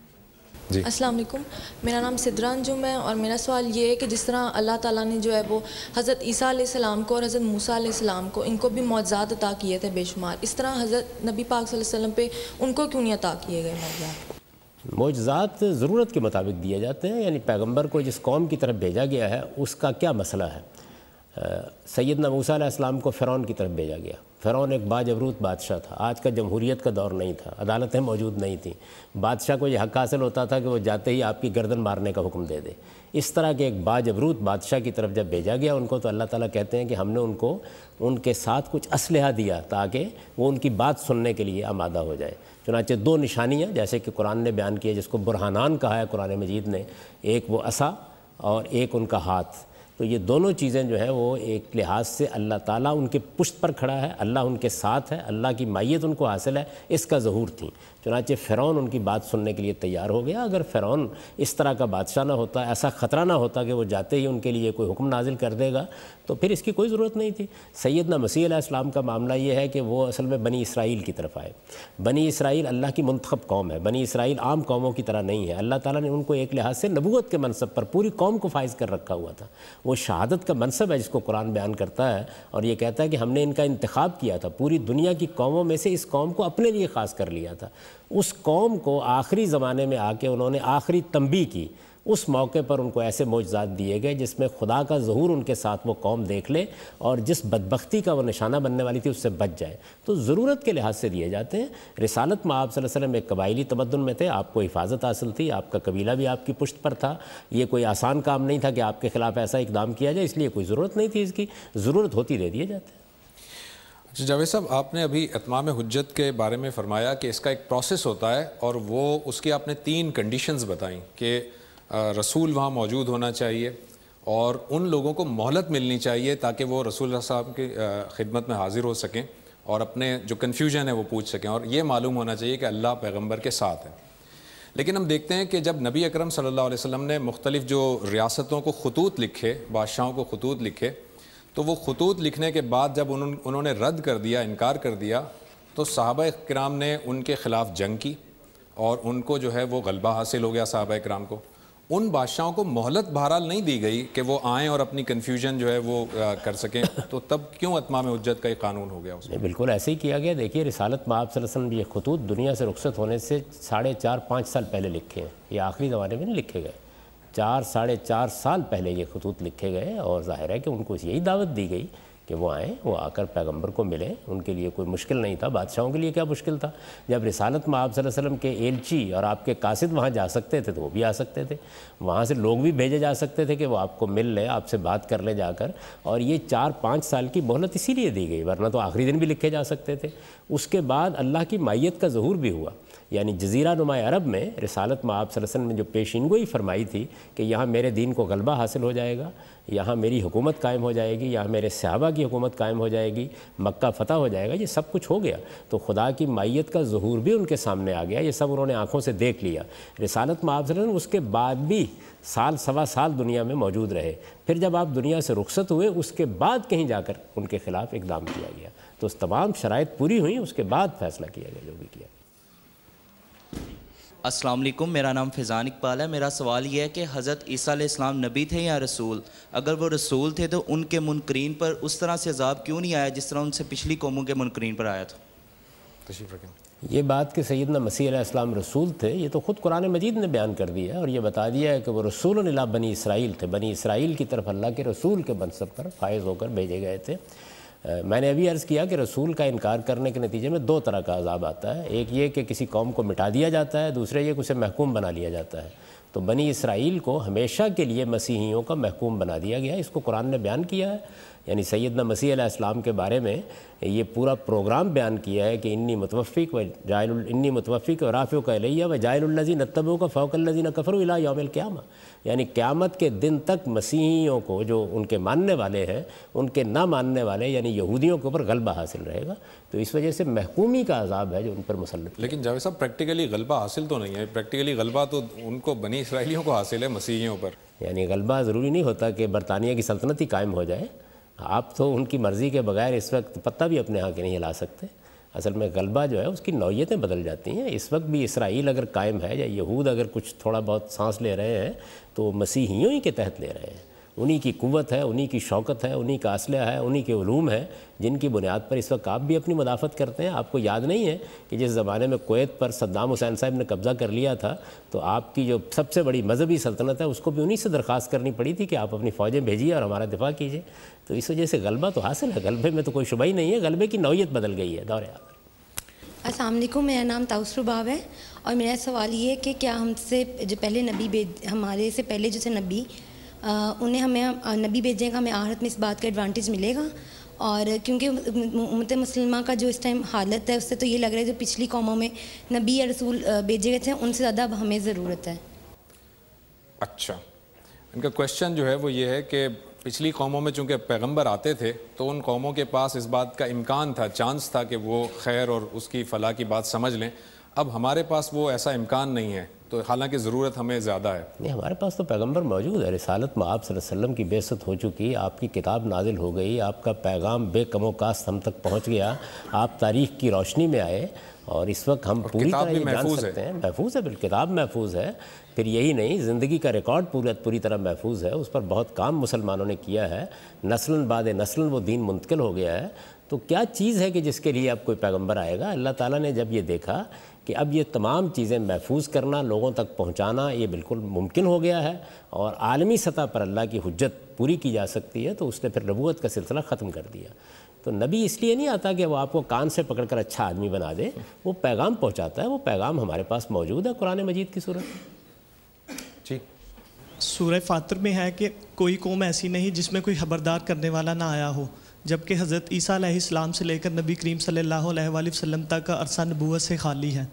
جی السلام علیکم، میرا نام سدرا انجم ہے، اور میرا سوال یہ ہے کہ جس طرح اللہ تعالیٰ نے جو ہے وہ حضرت عیسیٰ علیہ السلام کو اور حضرت موسیٰ علیہ السلام کو ان کو بھی معجزات عطا کیے تھے بے شمار، اس طرح حضرت نبی پاک صلی اللہ علیہ وسلم پہ ان کو کیوں نہیں عطا کیے گئے معجزات؟ معجزات ضرورت کے مطابق دیے جاتے ہیں، یعنی پیغمبر کو جس قوم کی طرف بھیجا گیا ہے اس کا کیا مسئلہ ہے۔ سیدنا موسیٰ علیہ السلام کو فرعون کی طرف بھیجا گیا، فرعون ایک باجبروت بادشاہ تھا. آج کا جمہوریت کا دور نہیں تھا, عدالتیں موجود نہیں تھیں. بادشاہ کو یہ حق حاصل ہوتا تھا کہ وہ جاتے ہی آپ کی گردن مارنے کا حکم دے دے. اس طرح کے ایک باجبروت بادشاہ کی طرف جب بھیجا گیا ان کو, تو اللہ تعالیٰ کہتے ہیں کہ ہم نے ان کو ان کے ساتھ کچھ اسلحہ دیا تاکہ وہ ان کی بات سننے کے لیے آمادہ ہو جائے. چنانچہ دو نشانیاں جیسے کہ قرآن نے بیان کیا, جس کو برہانان کہا ہے قرآن مجید نے, ایک وہ عصا اور ایک ان کا ہاتھ. تو یہ دونوں چیزیں جو ہیں وہ ایک لحاظ سے اللہ تعالیٰ ان کے پشت پر کھڑا ہے, اللہ ان کے ساتھ ہے, اللہ کی مائیت ان کو حاصل ہے, اس کا ظہور تھیں. چنانچہ فرعون ان کی بات سننے کے لیے تیار ہو گیا. اگر فرعون اس طرح کا بادشاہ نہ ہوتا, ایسا خطرہ نہ ہوتا کہ وہ جاتے ہی ان کے لیے کوئی حکم نازل کر دے گا, تو پھر اس کی کوئی ضرورت نہیں تھی. سیدنا مسیح علیہ السلام کا معاملہ یہ ہے کہ وہ اصل میں بنی اسرائیل کی طرف آئے. بنی اسرائیل اللہ کی منتخب قوم ہے. بنی اسرائیل عام قوموں کی طرح نہیں ہے. اللہ تعالیٰ نے ان کو ایک لحاظ سے نبوت کے منصب پر پوری قوم کو فائز کر رکھا ہوا تھا. وہ شہادت کا منصب ہے جس کو قرآن بیان کرتا ہے, اور یہ کہتا ہے کہ ہم نے ان کا انتخاب کیا تھا, پوری دنیا کی قوموں میں سے اس قوم کو اپنے لیے خاص کر لیا تھا. اس قوم کو آخری زمانے میں آ کے انہوں نے آخری تنبیہ کی. اس موقع پر ان کو ایسے معجزات دیے گئے جس میں خدا کا ظہور ان کے ساتھ وہ قوم دیکھ لے اور جس بدبختی کا وہ نشانہ بننے والی تھی اس سے بچ جائے. تو ضرورت کے لحاظ سے دیے جاتے ہیں. رسالت میں آپ صلی اللہ علیہ وسلم ایک قبائلی تمدن میں تھے, آپ کو حفاظت حاصل تھی, آپ کا قبیلہ بھی آپ کی پشت پر تھا. یہ کوئی آسان کام نہیں تھا کہ آپ کے خلاف ایسا اقدام کیا جائے, اس لیے کوئی ضرورت نہیں تھی اس کی. ضرورت ہوتی دے دیے جاتے ہیں. جاوید صاحب, آپ نے ابھی اتمام حجت کے بارے میں فرمایا کہ اس کا ایک پروسیس ہوتا ہے, اور وہ اس کی آپ نے تین کنڈیشنز بتائیں کہ رسول وہاں موجود ہونا چاہیے اور ان لوگوں کو مہلت ملنی چاہیے تاکہ وہ رسول اللہ صاحب کی خدمت میں حاضر ہو سکیں اور اپنے جو کنفیوژن ہے وہ پوچھ سکیں, اور یہ معلوم ہونا چاہیے کہ اللہ پیغمبر کے ساتھ ہے. لیکن ہم دیکھتے ہیں کہ جب نبی اکرم صلی اللہ علیہ وسلم نے مختلف جو ریاستوں کو خطوط لکھے, بادشاہوں کو خطوط لکھے, تو وہ خطوط لکھنے کے بعد جب انہوں نے رد کر دیا, انکار کر دیا, تو صحابہ کرام نے ان کے خلاف جنگ کی اور ان کو جو ہے وہ غلبہ حاصل ہو گیا صحابہ کرام کو. ان بادشاہوں کو مہلت بہرحال نہیں دی گئی کہ وہ آئیں اور اپنی کنفیوژن جو ہے وہ کر سکیں, تو تب کیوں اتمام حجت کا ایک قانون ہو گیا اس میں؟ بالکل ایسے ہی کیا گیا. دیکھیے رسالت میں آپ صلی اللہ علیہ وسلم یہ خطوط دنیا سے رخصت ہونے سے ساڑھے چار پانچ سال پہلے لکھے ہیں. یہ آخری زمانے میں نہیں لکھے گئے, چار ساڑھے چار سال پہلے یہ خطوط لکھے گئے, اور ظاہر ہے کہ ان کو یہی دعوت دی گئی کہ وہ آئیں, وہ آ کر پیغمبر کو ملیں. ان کے لیے کوئی مشکل نہیں تھا. بادشاہوں کے لیے کیا مشکل تھا؟ جب رسالت میں آپ صلی اللہ علیہ وسلم کے ایلچی اور آپ کے قاصد وہاں جا سکتے تھے تو وہ بھی آ سکتے تھے. وہاں سے لوگ بھی بھیجے جا سکتے تھے کہ وہ آپ کو مل لیں, آپ سے بات کر لیں جا کر. اور یہ چار پانچ سال کی مہلت اسی لیے دی گئی, ورنہ تو آخری دن بھی لکھے جا سکتے تھے. اس کے بعد اللہ کی مائیت کا ظہور بھی ہوا. یعنی جزیرہ نما عرب میں رسالت میں آپ صلی اللہ علیہ وسلم نے جو پیشین گوئی فرمائی تھی کہ یہاں میرے دین کو غلبہ حاصل ہو جائے گا, یہاں میری حکومت قائم ہو جائے گی, یہاں میرے صحابہ کی حکومت قائم ہو جائے گی, مکہ فتح ہو جائے گا, یہ سب کچھ ہو گیا. تو خدا کی مائیت کا ظہور بھی ان کے سامنے آ گیا. یہ سب انہوں نے آنکھوں سے دیکھ لیا. رسالت میں آپ صلی اللہ علیہ وسلم اس کے بعد بھی سال سوا سال دنیا میں موجود رہے. پھر جب آپ دنیا سے رخصت ہوئے اس کے بعد کہیں جا کر ان کے خلاف اقدام کیا گیا. تو تمام شرائط پوری ہوئیں, اس کے بعد فیصلہ کیا گیا جو بھی کیا. السلام علیکم, میرا نام فیضان اقبال ہے. میرا سوال یہ ہے کہ حضرت عیسیٰ علیہ السلام نبی تھے یا رسول؟ اگر وہ رسول تھے تو ان کے منکرین پر اس طرح سے عذاب کیوں نہیں آیا جس طرح ان سے پچھلی قوموں کے منکرین پر آیا تھا؟ تشریف رکھیں. یہ بات کہ سیدنا مسیح علیہ السلام رسول تھے یہ تو خود قرآن مجید نے بیان کر دیا ہے, اور یہ بتا دیا ہے کہ وہ رسول الی بنی اسرائیل تھے. بنی اسرائیل کی طرف اللہ کے رسول کے منصب پر فائز ہو کر بھیجے گئے تھے. میں نے ابھی عرض کیا کہ رسول کا انکار کرنے کے نتیجے میں دو طرح کا عذاب آتا ہے. ایک یہ کہ کسی قوم کو مٹا دیا جاتا ہے, دوسرے یہ کہ اسے محکوم بنا لیا جاتا ہے. تو بنی اسرائیل کو ہمیشہ کے لیے مسیحیوں کا محکوم بنا دیا گیا. اس کو قرآن نے بیان کیا ہے. یعنی سیدنا مسیح علیہ السلام کے بارے میں یہ پورا پروگرام بیان کیا ہے کہ انی متوفیق و جائل انی متوفیق و رافعک الیہ و جائل الذین اتبعوک فوق الذین کفروا الی یوم القیامہ. یعنی قیامت کے دن تک مسیحیوں کو, جو ان کے ماننے والے ہیں, ان کے نہ ماننے والے یعنی یہودیوں کے اوپر غلبہ حاصل رہے گا. تو اس وجہ سے محکومی کا عذاب ہے جو ان پر مسلط. لیکن جاوید صاحب پریکٹیکلی غلبہ حاصل تو نہیں ہے. پریکٹیکلی غلبہ تو ان کو بنی اسرائیلیوں کو حاصل ہے, مسیحیوں پر. یعنی غلبہ ضروری نہیں ہوتا کہ برطانیہ کی سلطنت ہی قائم ہو جائے. آپ تو ان کی مرضی کے بغیر اس وقت پتہ بھی اپنے ہاں کے نہیں ہلا سکتے. اصل میں غلبہ جو ہے اس کی نوعیتیں بدل جاتی ہیں. اس وقت بھی اسرائیل اگر قائم ہے یا یہود اگر کچھ تھوڑا بہت سانس لے رہے ہیں تو مسیحیوں ہی کے تحت لے رہے ہیں. انہی کی قوت ہے، انہی کی شوکت ہے، انہی کا اسلحہ ہے، انہی کے علوم ہیں جن کی بنیاد پر اس وقت آپ بھی اپنی مدافعت کرتے ہیں۔ آپ کو یاد نہیں ہے کہ جس زمانے میں کویت پر صدام حسین صاحب نے قبضہ کر لیا تھا تو آپ کی جو سب سے بڑی مذہبی سلطنت ہے اس کو بھی انہی سے درخواست کرنی پڑی تھی کہ آپ اپنی فوجیں بھیجیے اور ہمارا دفاع کیجیے۔ تو اس وجہ سے غلبہ تو حاصل ہے، غلبے میں تو کوئی شبہ ہی نہیں ہے، غلبے کی نوعیت بدل گئی ہے دور حاضر۔ السلام علیکم، میرا نام تاؤس رباب ہے اور میرا سوال یہ ہے کہ کیا ہم سے جو پہلے نبی بھیج ہمارے سے پہلے جو تھے نبی انہیں ہمیں نبی بھیجنے کا ہمیں آخرت میں اس بات کا ایڈوانٹیج ملے گا؟ اور کیونکہ امت مسلمہ کا جو اس ٹائم حالت ہے اس سے تو یہ لگ رہا ہے جو پچھلی قوموں میں نبی یا رسول بھیجے گئے تھے ان سے زیادہ اب ہمیں ضرورت ہے۔ اچھا، ان کا کویشچن جو ہے وہ یہ ہے کہ پچھلی قوموں میں چونکہ پیغمبر آتے تھے تو ان قوموں کے پاس اس بات کا امکان تھا، چانس تھا کہ وہ خیر اور اس کی فلاح کی بات سمجھ لیں، اب ہمارے پاس وہ ایسا امکان نہیں ہے، تو حالانکہ ضرورت ہمیں زیادہ ہے۔ نہیں، ہمارے پاس تو پیغمبر موجود ہے، رسالت میں آپ صلی اللہ علیہ وسلم کی بعثت ہو چکی، آپ کی کتاب نازل ہو گئی، آپ کا پیغام بے کم و کاست ہم تک پہنچ گیا، آپ تاریخ کی روشنی میں آئے اور اس وقت ہم پوری طرح یہ جان سکتے ہیں، محفوظ ہے، بالکتاب محفوظ ہے۔ پھر یہی نہیں، زندگی کا ریکارڈ پورا پوری طرح محفوظ ہے، اس پر بہت کام مسلمانوں نے کیا ہے، نسلاً بعد نسلاً وہ دین منتقل ہو گیا ہے۔ تو کیا چیز ہے کہ جس کے لیے اب کوئی پیغمبر آئے گا؟ اللہ تعالیٰ نے جب یہ دیکھا کہ اب یہ تمام چیزیں محفوظ کرنا، لوگوں تک پہنچانا یہ بالکل ممکن ہو گیا ہے اور عالمی سطح پر اللہ کی حجت پوری کی جا سکتی ہے، تو اس نے پھر نبوت کا سلسلہ ختم کر دیا۔ تو نبی اس لیے نہیں آتا کہ وہ آپ کو کان سے پکڑ کر اچھا آدمی بنا دے، وہ پیغام پہنچاتا ہے، وہ پیغام ہمارے پاس موجود ہے قرآن مجید کی صورت۔ جی، سورہ فاطر میں ہے کہ کوئی قوم ایسی نہیں جس میں کوئی خبردار کرنے والا نہ آیا ہو، جبکہ حضرت عیسیٰ علیہ السلام سے لے کر نبی کریم صلی اللہ علیہ وآلہ وسلم تک کا عرصہ نبوت سے خالی ہے۔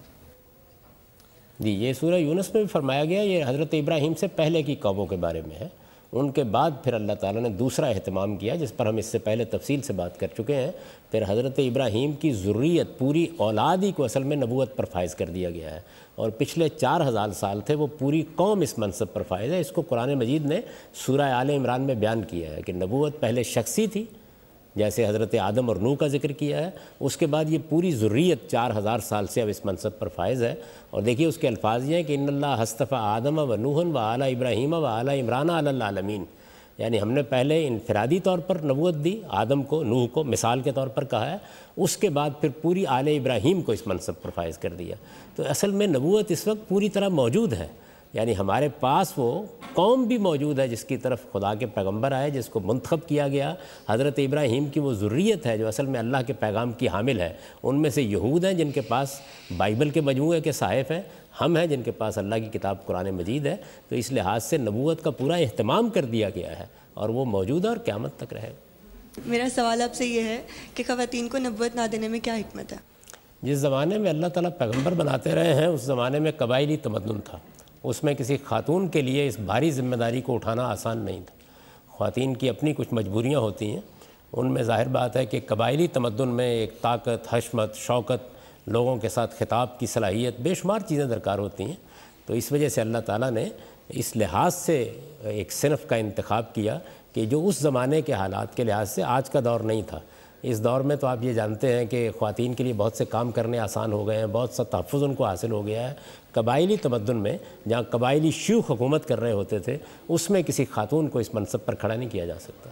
جی، یہ سورہ یونس میں بھی فرمایا گیا، یہ حضرت ابراہیم سے پہلے کی قوموں کے بارے میں ہے۔ ان کے بعد پھر اللہ تعالیٰ نے دوسرا اہتمام کیا جس پر ہم اس سے پہلے تفصیل سے بات کر چکے ہیں، پھر حضرت ابراہیم کی ذریت پوری اولاد ہی کو اصل میں نبوت پر فائز کر دیا گیا ہے، اور پچھلے چار ہزار سال تھے وہ پوری قوم اس منصب پر فائز ہے۔ اس کو قرآن مجید نے سورہ آل عمران میں بیان کیا ہے کہ نبوت پہلے شخصی تھی، جیسے حضرت آدم اور نوح کا ذکر کیا ہے، اس کے بعد یہ پوری ذریت چار ہزار سال سے اب اس منصب پر فائز ہے۔ اور دیکھیے اس کے الفاظ یہ ہیں کہ ان اللہ اصطفیٰ آدم و نوح و آل ابراہیم و آل عمران علی العالمین، یعنی ہم نے پہلے انفرادی طور پر نبوت دی، آدم کو، نوح کو مثال کے طور پر کہا ہے، اس کے بعد پھر پوری آل ابراہیم کو اس منصب پر فائز کر دیا۔ تو اصل میں نبوت اس وقت پوری طرح موجود ہے، یعنی ہمارے پاس وہ قوم بھی موجود ہے جس کی طرف خدا کے پیغمبر آئے، جس کو منتخب کیا گیا۔ حضرت ابراہیم کی وہ ذریت ہے جو اصل میں اللہ کے پیغام کی حامل ہے، ان میں سے یہود ہیں جن کے پاس بائبل کے مجموعے کے صحائف ہیں، ہم ہیں جن کے پاس اللہ کی کتاب قرآن مجید ہے۔ تو اس لحاظ سے نبوت کا پورا اہتمام کر دیا گیا ہے اور وہ موجود ہے اور قیامت تک رہے گا۔ میرا سوال آپ سے یہ ہے کہ خواتین کو نبوت نہ دینے میں کیا حکمت ہے؟ جس زمانے میں اللہ تعالیٰ پیغمبر بناتے رہے ہیں اس زمانے میں قبائلی تمدن تھا، اس میں کسی خاتون کے لیے اس بھاری ذمہ داری کو اٹھانا آسان نہیں تھا۔ خواتین کی اپنی کچھ مجبوریاں ہوتی ہیں، ان میں ظاہر بات ہے کہ قبائلی تمدن میں ایک طاقت، حشمت، شوکت، لوگوں کے ساتھ خطاب کی صلاحیت، بے شمار چیزیں درکار ہوتی ہیں۔ تو اس وجہ سے اللہ تعالیٰ نے اس لحاظ سے ایک صنف کا انتخاب کیا کہ جو اس زمانے کے حالات کے لحاظ سے آج کا دور نہیں تھا۔ اس دور میں تو آپ یہ جانتے ہیں کہ خواتین کے لیے بہت سے کام کرنے آسان ہو گئے ہیں، بہت سا تحفظ ان کو حاصل ہو گیا ہے۔ قبائلی تمدن میں جہاں قبائلی شیوخ حکومت کر رہے ہوتے تھے اس میں کسی خاتون کو اس منصب پر کھڑا نہیں کیا جا سکتا۔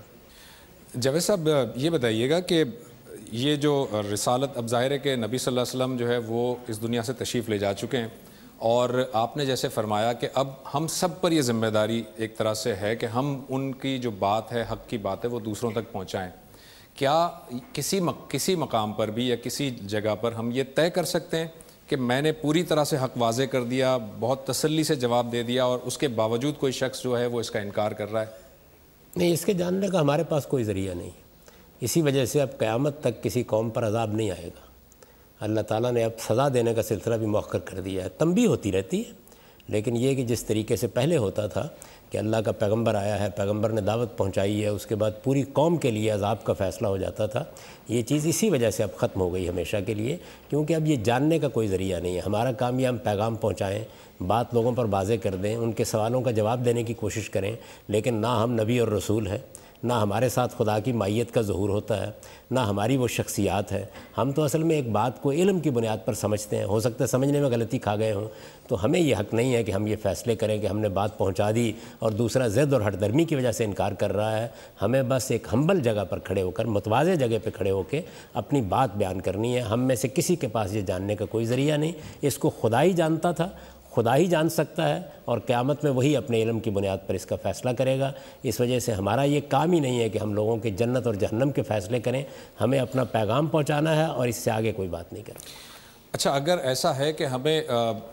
جاوید صاحب یہ بتائیے گا کہ یہ جو رسالت، اب ظاہر ہے کہ نبی صلی اللہ علیہ وسلم جو ہے وہ اس دنیا سے تشریف لے جا چکے ہیں، اور آپ نے جیسے فرمایا کہ اب ہم سب پر یہ ذمہ داری ایک طرح سے ہے کہ ہم ان کی جو بات ہے، حق کی بات ہے، وہ دوسروں تک پہنچائیں۔ کیا کسی کسی مقام پر بھی یا کسی جگہ پر ہم یہ طے کر سکتے ہیں کہ میں نے پوری طرح سے حق واضح کر دیا، بہت تسلی سے جواب دے دیا، اور اس کے باوجود کوئی شخص جو ہے وہ اس کا انکار کر رہا ہے؟ نہیں، اس کے جاننے کا ہمارے پاس کوئی ذریعہ نہیں، اسی وجہ سے اب قیامت تک کسی قوم پر عذاب نہیں آئے گا۔ اللہ تعالیٰ نے اب سزا دینے کا سلسلہ بھی مؤخر کر دیا ہے، تنبیہ ہوتی رہتی ہے، لیکن یہ کہ جس طریقے سے پہلے ہوتا تھا کہ اللہ کا پیغمبر آیا ہے، پیغمبر نے دعوت پہنچائی ہے، اس کے بعد پوری قوم کے لیے عذاب کا فیصلہ ہو جاتا تھا، یہ چیز اسی وجہ سے اب ختم ہو گئی ہمیشہ کے لیے، کیونکہ اب یہ جاننے کا کوئی ذریعہ نہیں ہے۔ ہمارا کام یہ ہم پیغام پہنچائیں، بات لوگوں پر واضح کر دیں، ان کے سوالوں کا جواب دینے کی کوشش کریں، لیکن نہ ہم نبی اور رسول ہیں، نہ ہمارے ساتھ خدا کی مائیت کا ظہور ہوتا ہے، نہ ہماری وہ شخصیات ہے۔ ہم تو اصل میں ایک بات کو علم کی بنیاد پر سمجھتے ہیں، ہو سکتا ہے سمجھنے میں غلطی کھا گئے ہوں، تو ہمیں یہ حق نہیں ہے کہ ہم یہ فیصلے کریں کہ ہم نے بات پہنچا دی اور دوسرا ضد اور ہٹ درمی کی وجہ سے انکار کر رہا ہے. ہمیں بس ایک ہمبل جگہ پر کھڑے ہو کر, متواضع جگہ پہ کھڑے ہو کے اپنی بات بیان کرنی ہے. ہم میں سے کسی کے پاس یہ جاننے کا کوئی ذریعہ نہیں. اس کو خدا ہی جانتا تھا, خدا ہی جان سکتا ہے, اور قیامت میں وہی اپنے علم کی بنیاد پر اس کا فیصلہ کرے گا. اس وجہ سے ہمارا یہ کام ہی نہیں ہے کہ ہم لوگوں کے جنت اور جہنم کے فیصلے کریں. ہمیں اپنا پیغام پہنچانا ہے اور اس سے آگے کوئی بات نہیں کریں. اچھا, اگر ایسا ہے کہ ہمیں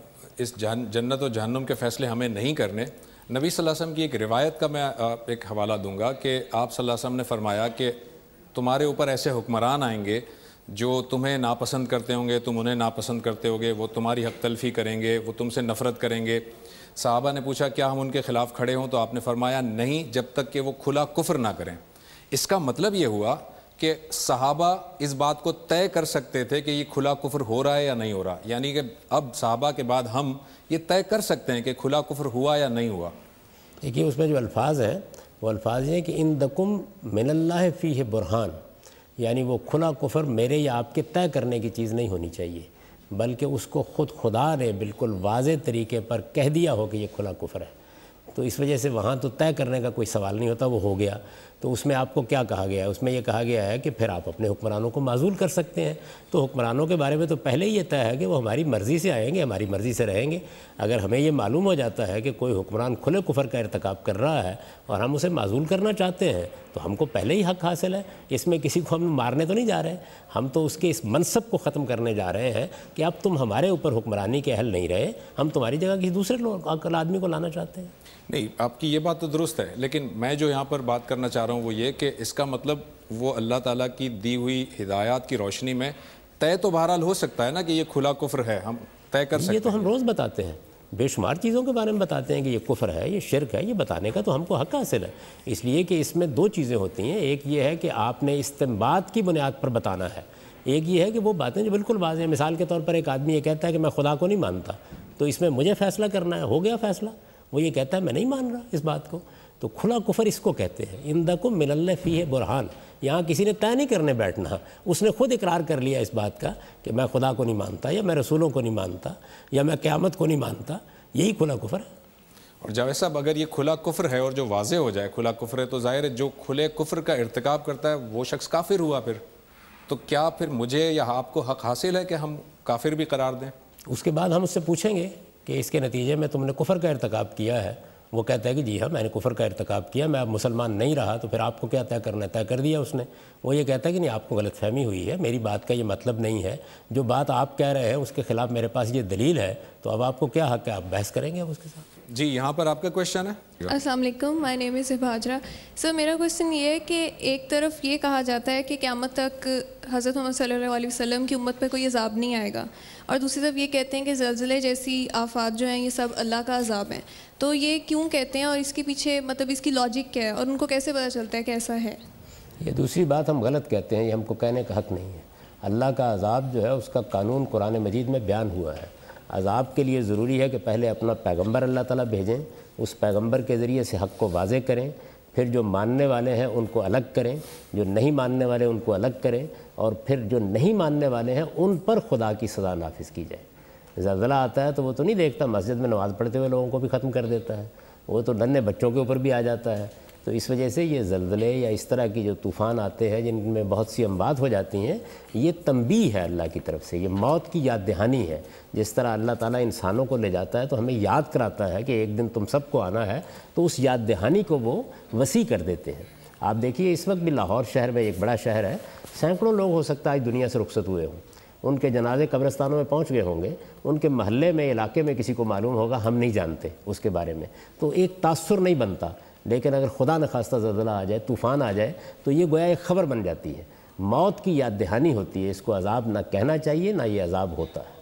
اس جنت اور جہنم کے فیصلے ہمیں نہیں کرنے, نبی صلی اللہ علیہ وسلم کی ایک روایت کا میں ایک حوالہ دوں گا کہ آپ صلی اللہ علیہ وسلم نے فرمایا کہ تمہارے اوپر ایسے حکمران آئیں گے جو تمہیں ناپسند کرتے ہوں گے, تم انہیں ناپسند کرتے ہوگے, وہ تمہاری حق تلفی کریں گے, وہ تم سے نفرت کریں گے. صحابہ نے پوچھا کیا ہم ان کے خلاف کھڑے ہوں, تو آپ نے فرمایا نہیں, جب تک کہ وہ کھلا کفر نہ کریں. اس کا مطلب یہ ہوا کہ صحابہ اس بات کو طے کر سکتے تھے کہ یہ کھلا کفر ہو رہا ہے یا نہیں ہو رہا, یعنی کہ اب صحابہ کے بعد ہم یہ طے کر سکتے ہیں کہ کھلا کفر ہوا یا نہیں ہوا. دیکھیے اس میں جو الفاظ ہیں وہ الفاظ ہیں کہ ان دکم من اللہ فیہ برہان, یعنی وہ کھلا کفر میرے یا آپ کے طے کرنے کی چیز نہیں ہونی چاہیے, بلکہ اس کو خود خدا نے بالکل واضح طریقے پر کہہ دیا ہو کہ یہ کھلا کفر ہے. تو اس وجہ سے وہاں تو طے کرنے کا کوئی سوال نہیں ہوتا, وہ ہو گیا. تو اس میں آپ کو کیا کہا گیا ہے, اس میں یہ کہا گیا ہے کہ پھر آپ اپنے حکمرانوں کو معزول کر سکتے ہیں. تو حکمرانوں کے بارے میں تو پہلے ہی یہ طے ہے کہ وہ ہماری مرضی سے آئیں گے, ہماری مرضی سے رہیں گے. اگر ہمیں یہ معلوم ہو جاتا ہے کہ کوئی حکمران کھلے کفر کا ارتکاب کر رہا ہے اور ہم اسے معزول کرنا چاہتے ہیں, تو ہم کو پہلے ہی حق حاصل ہے. اس میں کسی کو ہم مارنے تو نہیں جا رہے, ہم تو اس کے اس منصب کو ختم کرنے جا رہے ہیں کہ اب تم ہمارے اوپر حکمرانی کے اہل نہیں رہے, ہم تمہاری جگہ کسی دوسرے لوگ آدمی کو لانا چاہتے ہیں. نہیں, آپ کی یہ بات تو درست ہے, لیکن میں جو یہاں پر بات کرنا چاہ رہا ہوں وہ یہ کہ اس کا مطلب وہ اللہ تعالیٰ کی دی ہوئی ہدایات کی روشنی میں طے تو بہرحال ہو سکتا ہے نا کہ یہ کھلا کفر ہے, ہم طے کر سکتے ہیں. یہ تو ہم روز بتاتے ہیں, بے شمار چیزوں کے بارے میں بتاتے ہیں کہ یہ کفر ہے, یہ شرک ہے, یہ بتانے کا تو ہم کو حق حاصل ہے. اس لیے کہ اس میں دو چیزیں ہوتی ہیں, ایک یہ ہے کہ آپ نے استنباط کی بنیاد پر بتانا ہے, ایک یہ ہے کہ وہ باتیں جو بالکل واضح ہیں. مثال کے طور پر ایک آدمی یہ کہتا ہے کہ میں خدا کو نہیں مانتا, تو اس میں مجھے فیصلہ کرنا ہے, ہو گیا فیصلہ. وہ یہ کہتا ہے میں نہیں مان رہا اس بات کو, تو کھلا کفر اس کو کہتے ہیں. اندکم من اللہ فیہ برہان, یہاں کسی نے طے نہیں کرنے بیٹھنا, اس نے خود اقرار کر لیا اس بات کا کہ میں خدا کو نہیں مانتا, یا میں رسولوں کو نہیں مانتا, یا میں قیامت کو نہیں مانتا. یہی کھلا کفر ہے. اور جاوید صاحب, اگر یہ کھلا کفر ہے اور جو واضح ہو جائے کھلا کفر ہے, تو ظاہر ہے جو کھلے کفر کا ارتکاب کرتا ہے وہ شخص کافر ہوا. پھر تو کیا پھر مجھے یا آپ کو حق حاصل ہے کہ ہم کافر بھی قرار دیں؟ اس کے بعد ہم اس سے پوچھیں گے کہ اس کے نتیجے میں تم نے کفر کا ارتکاب کیا ہے. وہ کہتا ہے کہ جی ہاں میں نے کفر کا ارتکاب کیا, میں اب مسلمان نہیں رہا, تو پھر آپ کو کیا طے کرنا ہے, طے کر دیا اس نے. وہ یہ کہتا ہے کہ نہیں, آپ کو غلط فہمی ہوئی ہے, میری بات کا یہ مطلب نہیں ہے, جو بات آپ کہہ رہے ہیں اس کے خلاف میرے پاس یہ دلیل ہے, تو اب آپ کو کیا حق ہے, آپ بحث کریں گے اب اس کے ساتھ. جی یہاں پر آپ کا کوشچن ہے. السلام علیکم, مائی نیم از ہباجرہ. سر میرا کوشچن یہ ہے کہ ایک طرف یہ کہا جاتا ہے کہ قیامت تک حضرت محمد صلی اللہ علیہ وسلم کی امت پہ کوئی عذاب نہیں آئے گا, اور دوسری طرف یہ کہتے ہیں کہ زلزلے جیسی آفات جو ہیں یہ سب اللہ کا عذاب ہیں. تو یہ کیوں کہتے ہیں, اور اس کے پیچھے مطلب اس کی لاجک کیا ہے, اور ان کو کیسے پتہ چلتا ہے کہ ایسا ہے؟ یہ دوسری بات ہم غلط کہتے ہیں, یہ ہم کو کہنے کا حق نہیں ہے. اللہ کا عذاب جو ہے اس کا قانون قرآن مجید میں بیان ہوا ہے. عذاب کے لیے ضروری ہے کہ پہلے اپنا پیغمبر اللہ تعالیٰ بھیجیں, اس پیغمبر کے ذریعے سے حق کو واضح کریں, پھر جو ماننے والے ہیں ان کو الگ کریں, جو نہیں ماننے والے ان کو الگ کریں, اور پھر جو نہیں ماننے والے ہیں ان پر خدا کی سزا نافذ کی جائے. زلزلہ آتا ہے تو وہ تو نہیں دیکھتا مسجد میں نماز پڑھتے ہوئے لوگوں کو بھی ختم کر دیتا ہے, وہ تو ننھے بچوں کے اوپر بھی آ جاتا ہے. تو اس وجہ سے یہ زلزلے یا اس طرح کی جو طوفان آتے ہیں جن میں بہت سی اموات ہو جاتی ہیں, یہ تنبیہ ہے اللہ کی طرف سے, یہ موت کی یاد دہانی ہے. جس طرح اللہ تعالیٰ انسانوں کو لے جاتا ہے تو ہمیں یاد کراتا ہے کہ ایک دن تم سب کو آنا ہے, تو اس یاد دہانی کو وہ وسیع کر دیتے ہیں. آپ دیکھیے اس وقت بھی لاہور شہر میں, ایک بڑا شہر ہے, سینکڑوں لوگ ہو سکتا ہے آج دنیا سے رخصت ہوئے ہوں, ان کے جنازے قبرستانوں میں پہنچ گئے ہوں گے, ان کے محلے میں علاقے میں کسی کو معلوم ہوگا, ہم نہیں جانتے اس کے بارے میں, تو ایک تاثر نہیں بنتا. لیکن اگر خدا نخواستہ زلزلہ آ جائے, طوفان آ جائے, تو یہ گویا ایک خبر بن جاتی ہے, موت کی یاد دہانی ہوتی ہے. اس کو عذاب نہ کہنا چاہیے, نہ یہ عذاب ہوتا ہے.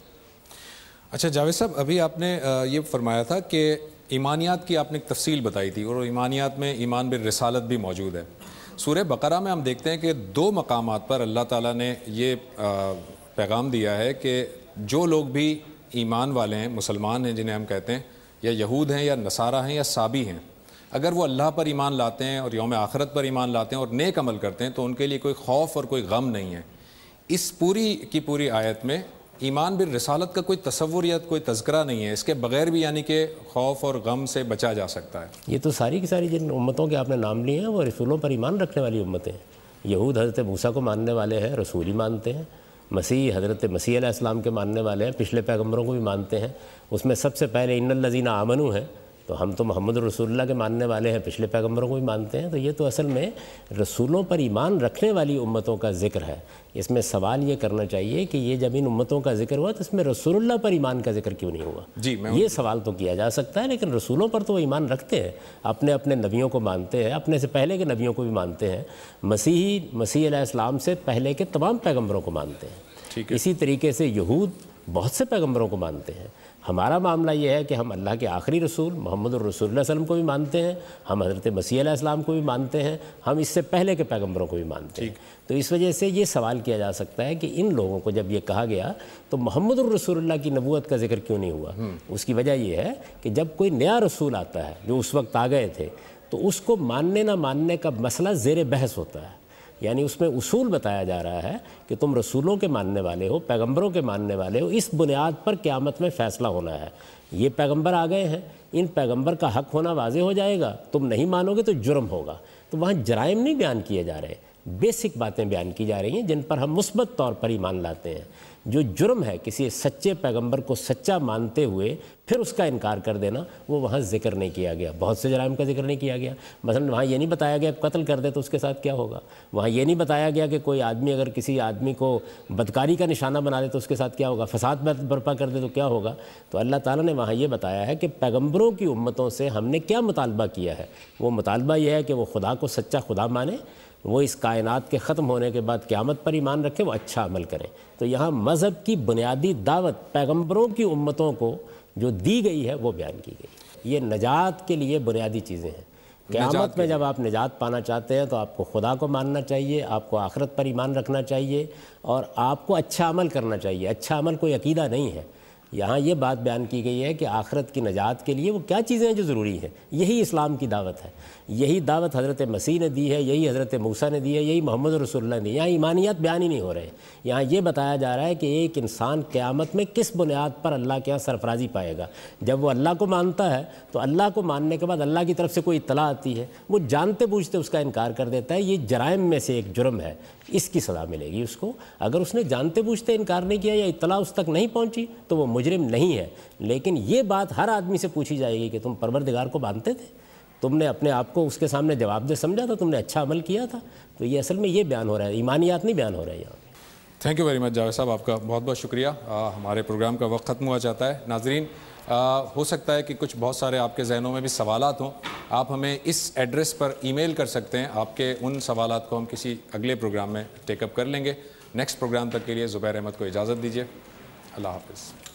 اچھا جاوید صاحب, ابھی آپ نے یہ فرمایا تھا کہ ایمانیات کی آپ نے ایک تفصیل بتائی تھی, اور ایمانیات میں ایمان بالرسالت بھی موجود ہے. سورہ بقرہ میں ہم دیکھتے ہیں کہ دو مقامات پر اللہ تعالیٰ نے یہ پیغام دیا ہے کہ جو لوگ بھی ایمان والے ہیں, مسلمان ہیں جنہیں ہم کہتے ہیں, یا یہود ہیں یا نصارہ ہیں یا سابی ہیں, اگر وہ اللہ پر ایمان لاتے ہیں اور یوم آخرت پر ایمان لاتے ہیں اور نیک عمل کرتے ہیں, تو ان کے لیے کوئی خوف اور کوئی غم نہیں ہے. اس پوری کی پوری آیت میں ایمان بالرسالت کا کوئی تصور یا کوئی تذکرہ نہیں ہے، اس کے بغیر بھی یعنی کہ خوف اور غم سے بچا جا سکتا ہے؟ یہ تو ساری کی ساری جن امتوں کے آپ نے نام لیے ہیں وہ رسولوں پر ایمان رکھنے والی امتیں ہیں۔ یہود حضرت موسیٰ کو ماننے والے ہیں، رسول ہی مانتے ہیں۔ مسیح حضرت مسیح علیہ السلام کے ماننے والے ہیں، پچھلے پیغمبروں کو بھی مانتے ہیں۔ اس میں سب سے پہلے ان الذین آمنوا ہیں، تو ہم تو محمد رسول اللہ کے ماننے والے ہیں، پچھلے پیغمبروں کو بھی مانتے ہیں۔ تو یہ تو اصل میں رسولوں پر ایمان رکھنے والی امتوں کا ذکر ہے۔ اس میں سوال یہ کرنا چاہیے کہ یہ جب ان امتوں کا ذکر ہوا تو اس میں رسول اللہ پر ایمان کا ذکر کیوں نہیں ہوا؟ جی میں یہ سوال تو کیا جا سکتا ہے، لیکن رسولوں پر تو وہ ایمان رکھتے ہیں، اپنے اپنے نبیوں کو مانتے ہیں، اپنے سے پہلے کے نبیوں کو بھی مانتے ہیں، مسیحی مسیح علیہ السلام سے پہلے کے تمام پیغمبروں کو مانتے ہیں۔ اسی طریقے سے یہود بہت سے پیغمبروں کو مانتے ہیں۔ ہمارا معاملہ یہ ہے کہ ہم اللہ کے آخری رسول محمد الرسول اللہ علیہ وسلم کو بھی مانتے ہیں، ہم حضرت مسیح علیہ السلام کو بھی مانتے ہیں، ہم اس سے پہلے کے پیغمبروں کو بھی مانتے ہیں۔ تو اس وجہ سے یہ سوال کیا جا سکتا ہے کہ ان لوگوں کو جب یہ کہا گیا تو محمد الرسول اللہ کی نبوت کا ذکر کیوں نہیں ہوا؟ اس کی وجہ یہ ہے کہ جب کوئی نیا رسول آتا ہے جو اس وقت آ گئے تھے تو اس کو ماننے نہ ماننے کا مسئلہ زیر بحث ہوتا ہے، یعنی اس میں اصول بتایا جا رہا ہے کہ تم رسولوں کے ماننے والے ہو، پیغمبروں کے ماننے والے ہو، اس بنیاد پر قیامت میں فیصلہ ہونا ہے۔ یہ پیغمبر آ گئے ہیں، ان پیغمبر کا حق ہونا واضح ہو جائے گا، تم نہیں مانو گے تو جرم ہوگا۔ تو وہاں جرائم نہیں بیان کیے جا رہے، بیسک باتیں بیان کی جا رہی ہیں جن پر ہم مثبت طور پر ایمان لاتے ہیں۔ جو جرم ہے کسی سچے پیغمبر کو سچا مانتے ہوئے پھر اس کا انکار کر دینا، وہ وہاں ذکر نہیں کیا گیا، بہت سے جرائم کا ذکر نہیں کیا گیا۔ مثلا وہاں یہ نہیں بتایا گیا قتل کر دے تو اس کے ساتھ کیا ہوگا، وہاں یہ نہیں بتایا گیا کہ کوئی آدمی اگر کسی آدمی کو بدکاری کا نشانہ بنا دے تو اس کے ساتھ کیا ہوگا، فساد برپا کر دے تو کیا ہوگا۔ تو اللہ تعالیٰ نے وہاں یہ بتایا ہے کہ پیغمبروں کی امتوں سے ہم نے کیا مطالبہ کیا ہے۔ وہ مطالبہ یہ ہے کہ وہ خدا کو سچا خدا مانے، وہ اس کائنات کے ختم ہونے کے بعد قیامت پر ایمان رکھے، وہ اچھا عمل کریں۔ تو یہاں مذہب کی بنیادی دعوت پیغمبروں کی امتوں کو جو دی گئی ہے وہ بیان کی گئی۔ یہ نجات کے لیے بنیادی چیزیں ہیں۔ قیامت میں جب آپ نجات پانا چاہتے ہیں تو آپ کو خدا کو ماننا چاہیے، آپ کو آخرت پر ایمان رکھنا چاہیے، اور آپ کو اچھا عمل کرنا چاہیے۔ اچھا عمل کوئی عقیدہ نہیں ہے۔ یہاں یہ بات بیان کی گئی ہے کہ آخرت کی نجات کے لیے وہ کیا چیزیں ہیں جو ضروری ہیں۔ یہی اسلام کی دعوت ہے، یہی دعوت حضرت مسیح نے دی ہے، یہی حضرت موسیٰ نے دی ہے، یہی محمد رسول اللہ نے دی ہے۔ یہاں ایمانیات بیان ہی نہیں ہو رہے، یہاں یہ بتایا جا رہا ہے کہ ایک انسان قیامت میں کس بنیاد پر اللہ کے یہاں سرفرازی پائے گا۔ جب وہ اللہ کو مانتا ہے تو اللہ کو ماننے کے بعد اللہ کی طرف سے کوئی اطلاع آتی ہے، وہ جانتے بوجھتے اس کا انکار کر دیتا ہے۔ یہ جرائم میں سے ایک جرم ہے، اس کی سزا ملے گی اس کو۔ اگر اس نے جانتے بوجھتے انکار نہیں کیا یا اطلاع اس تک نہیں پہنچی تو وہ مجرم نہیں ہے۔ لیکن یہ بات ہر آدمی سے پوچھی جائے گی کہ تم پروردگار کو مانتے تھے، تم نے اپنے آپ کو اس کے سامنے جواب دہ سمجھا تھا، تم نے اچھا عمل کیا تھا۔ تو یہ اصل میں یہ بیان ہو رہا ہے، ایمانیات نہیں بیان ہو رہے ہیں یہاں۔ Thank you very much Javed صاحب، آپ کا بہت بہت شکریہ۔ آ, ہمارے پروگرام کا وقت ختم ہوا چاہتا ہے۔ ناظرین، آ, ہو سکتا ہے کہ کچھ بہت سارے آپ کے ذہنوں میں بھی سوالات ہوں، آپ ہمیں اس ایڈریس پر ای میل کر سکتے ہیں۔ آپ کے ان سوالات کو ہم کسی اگلے پروگرام میں ٹیک اپ کر لیں گے۔ نیکسٹ پروگرام تک کے لیے زبیر احمد کو اجازت دیجیے۔ اللہ حافظ۔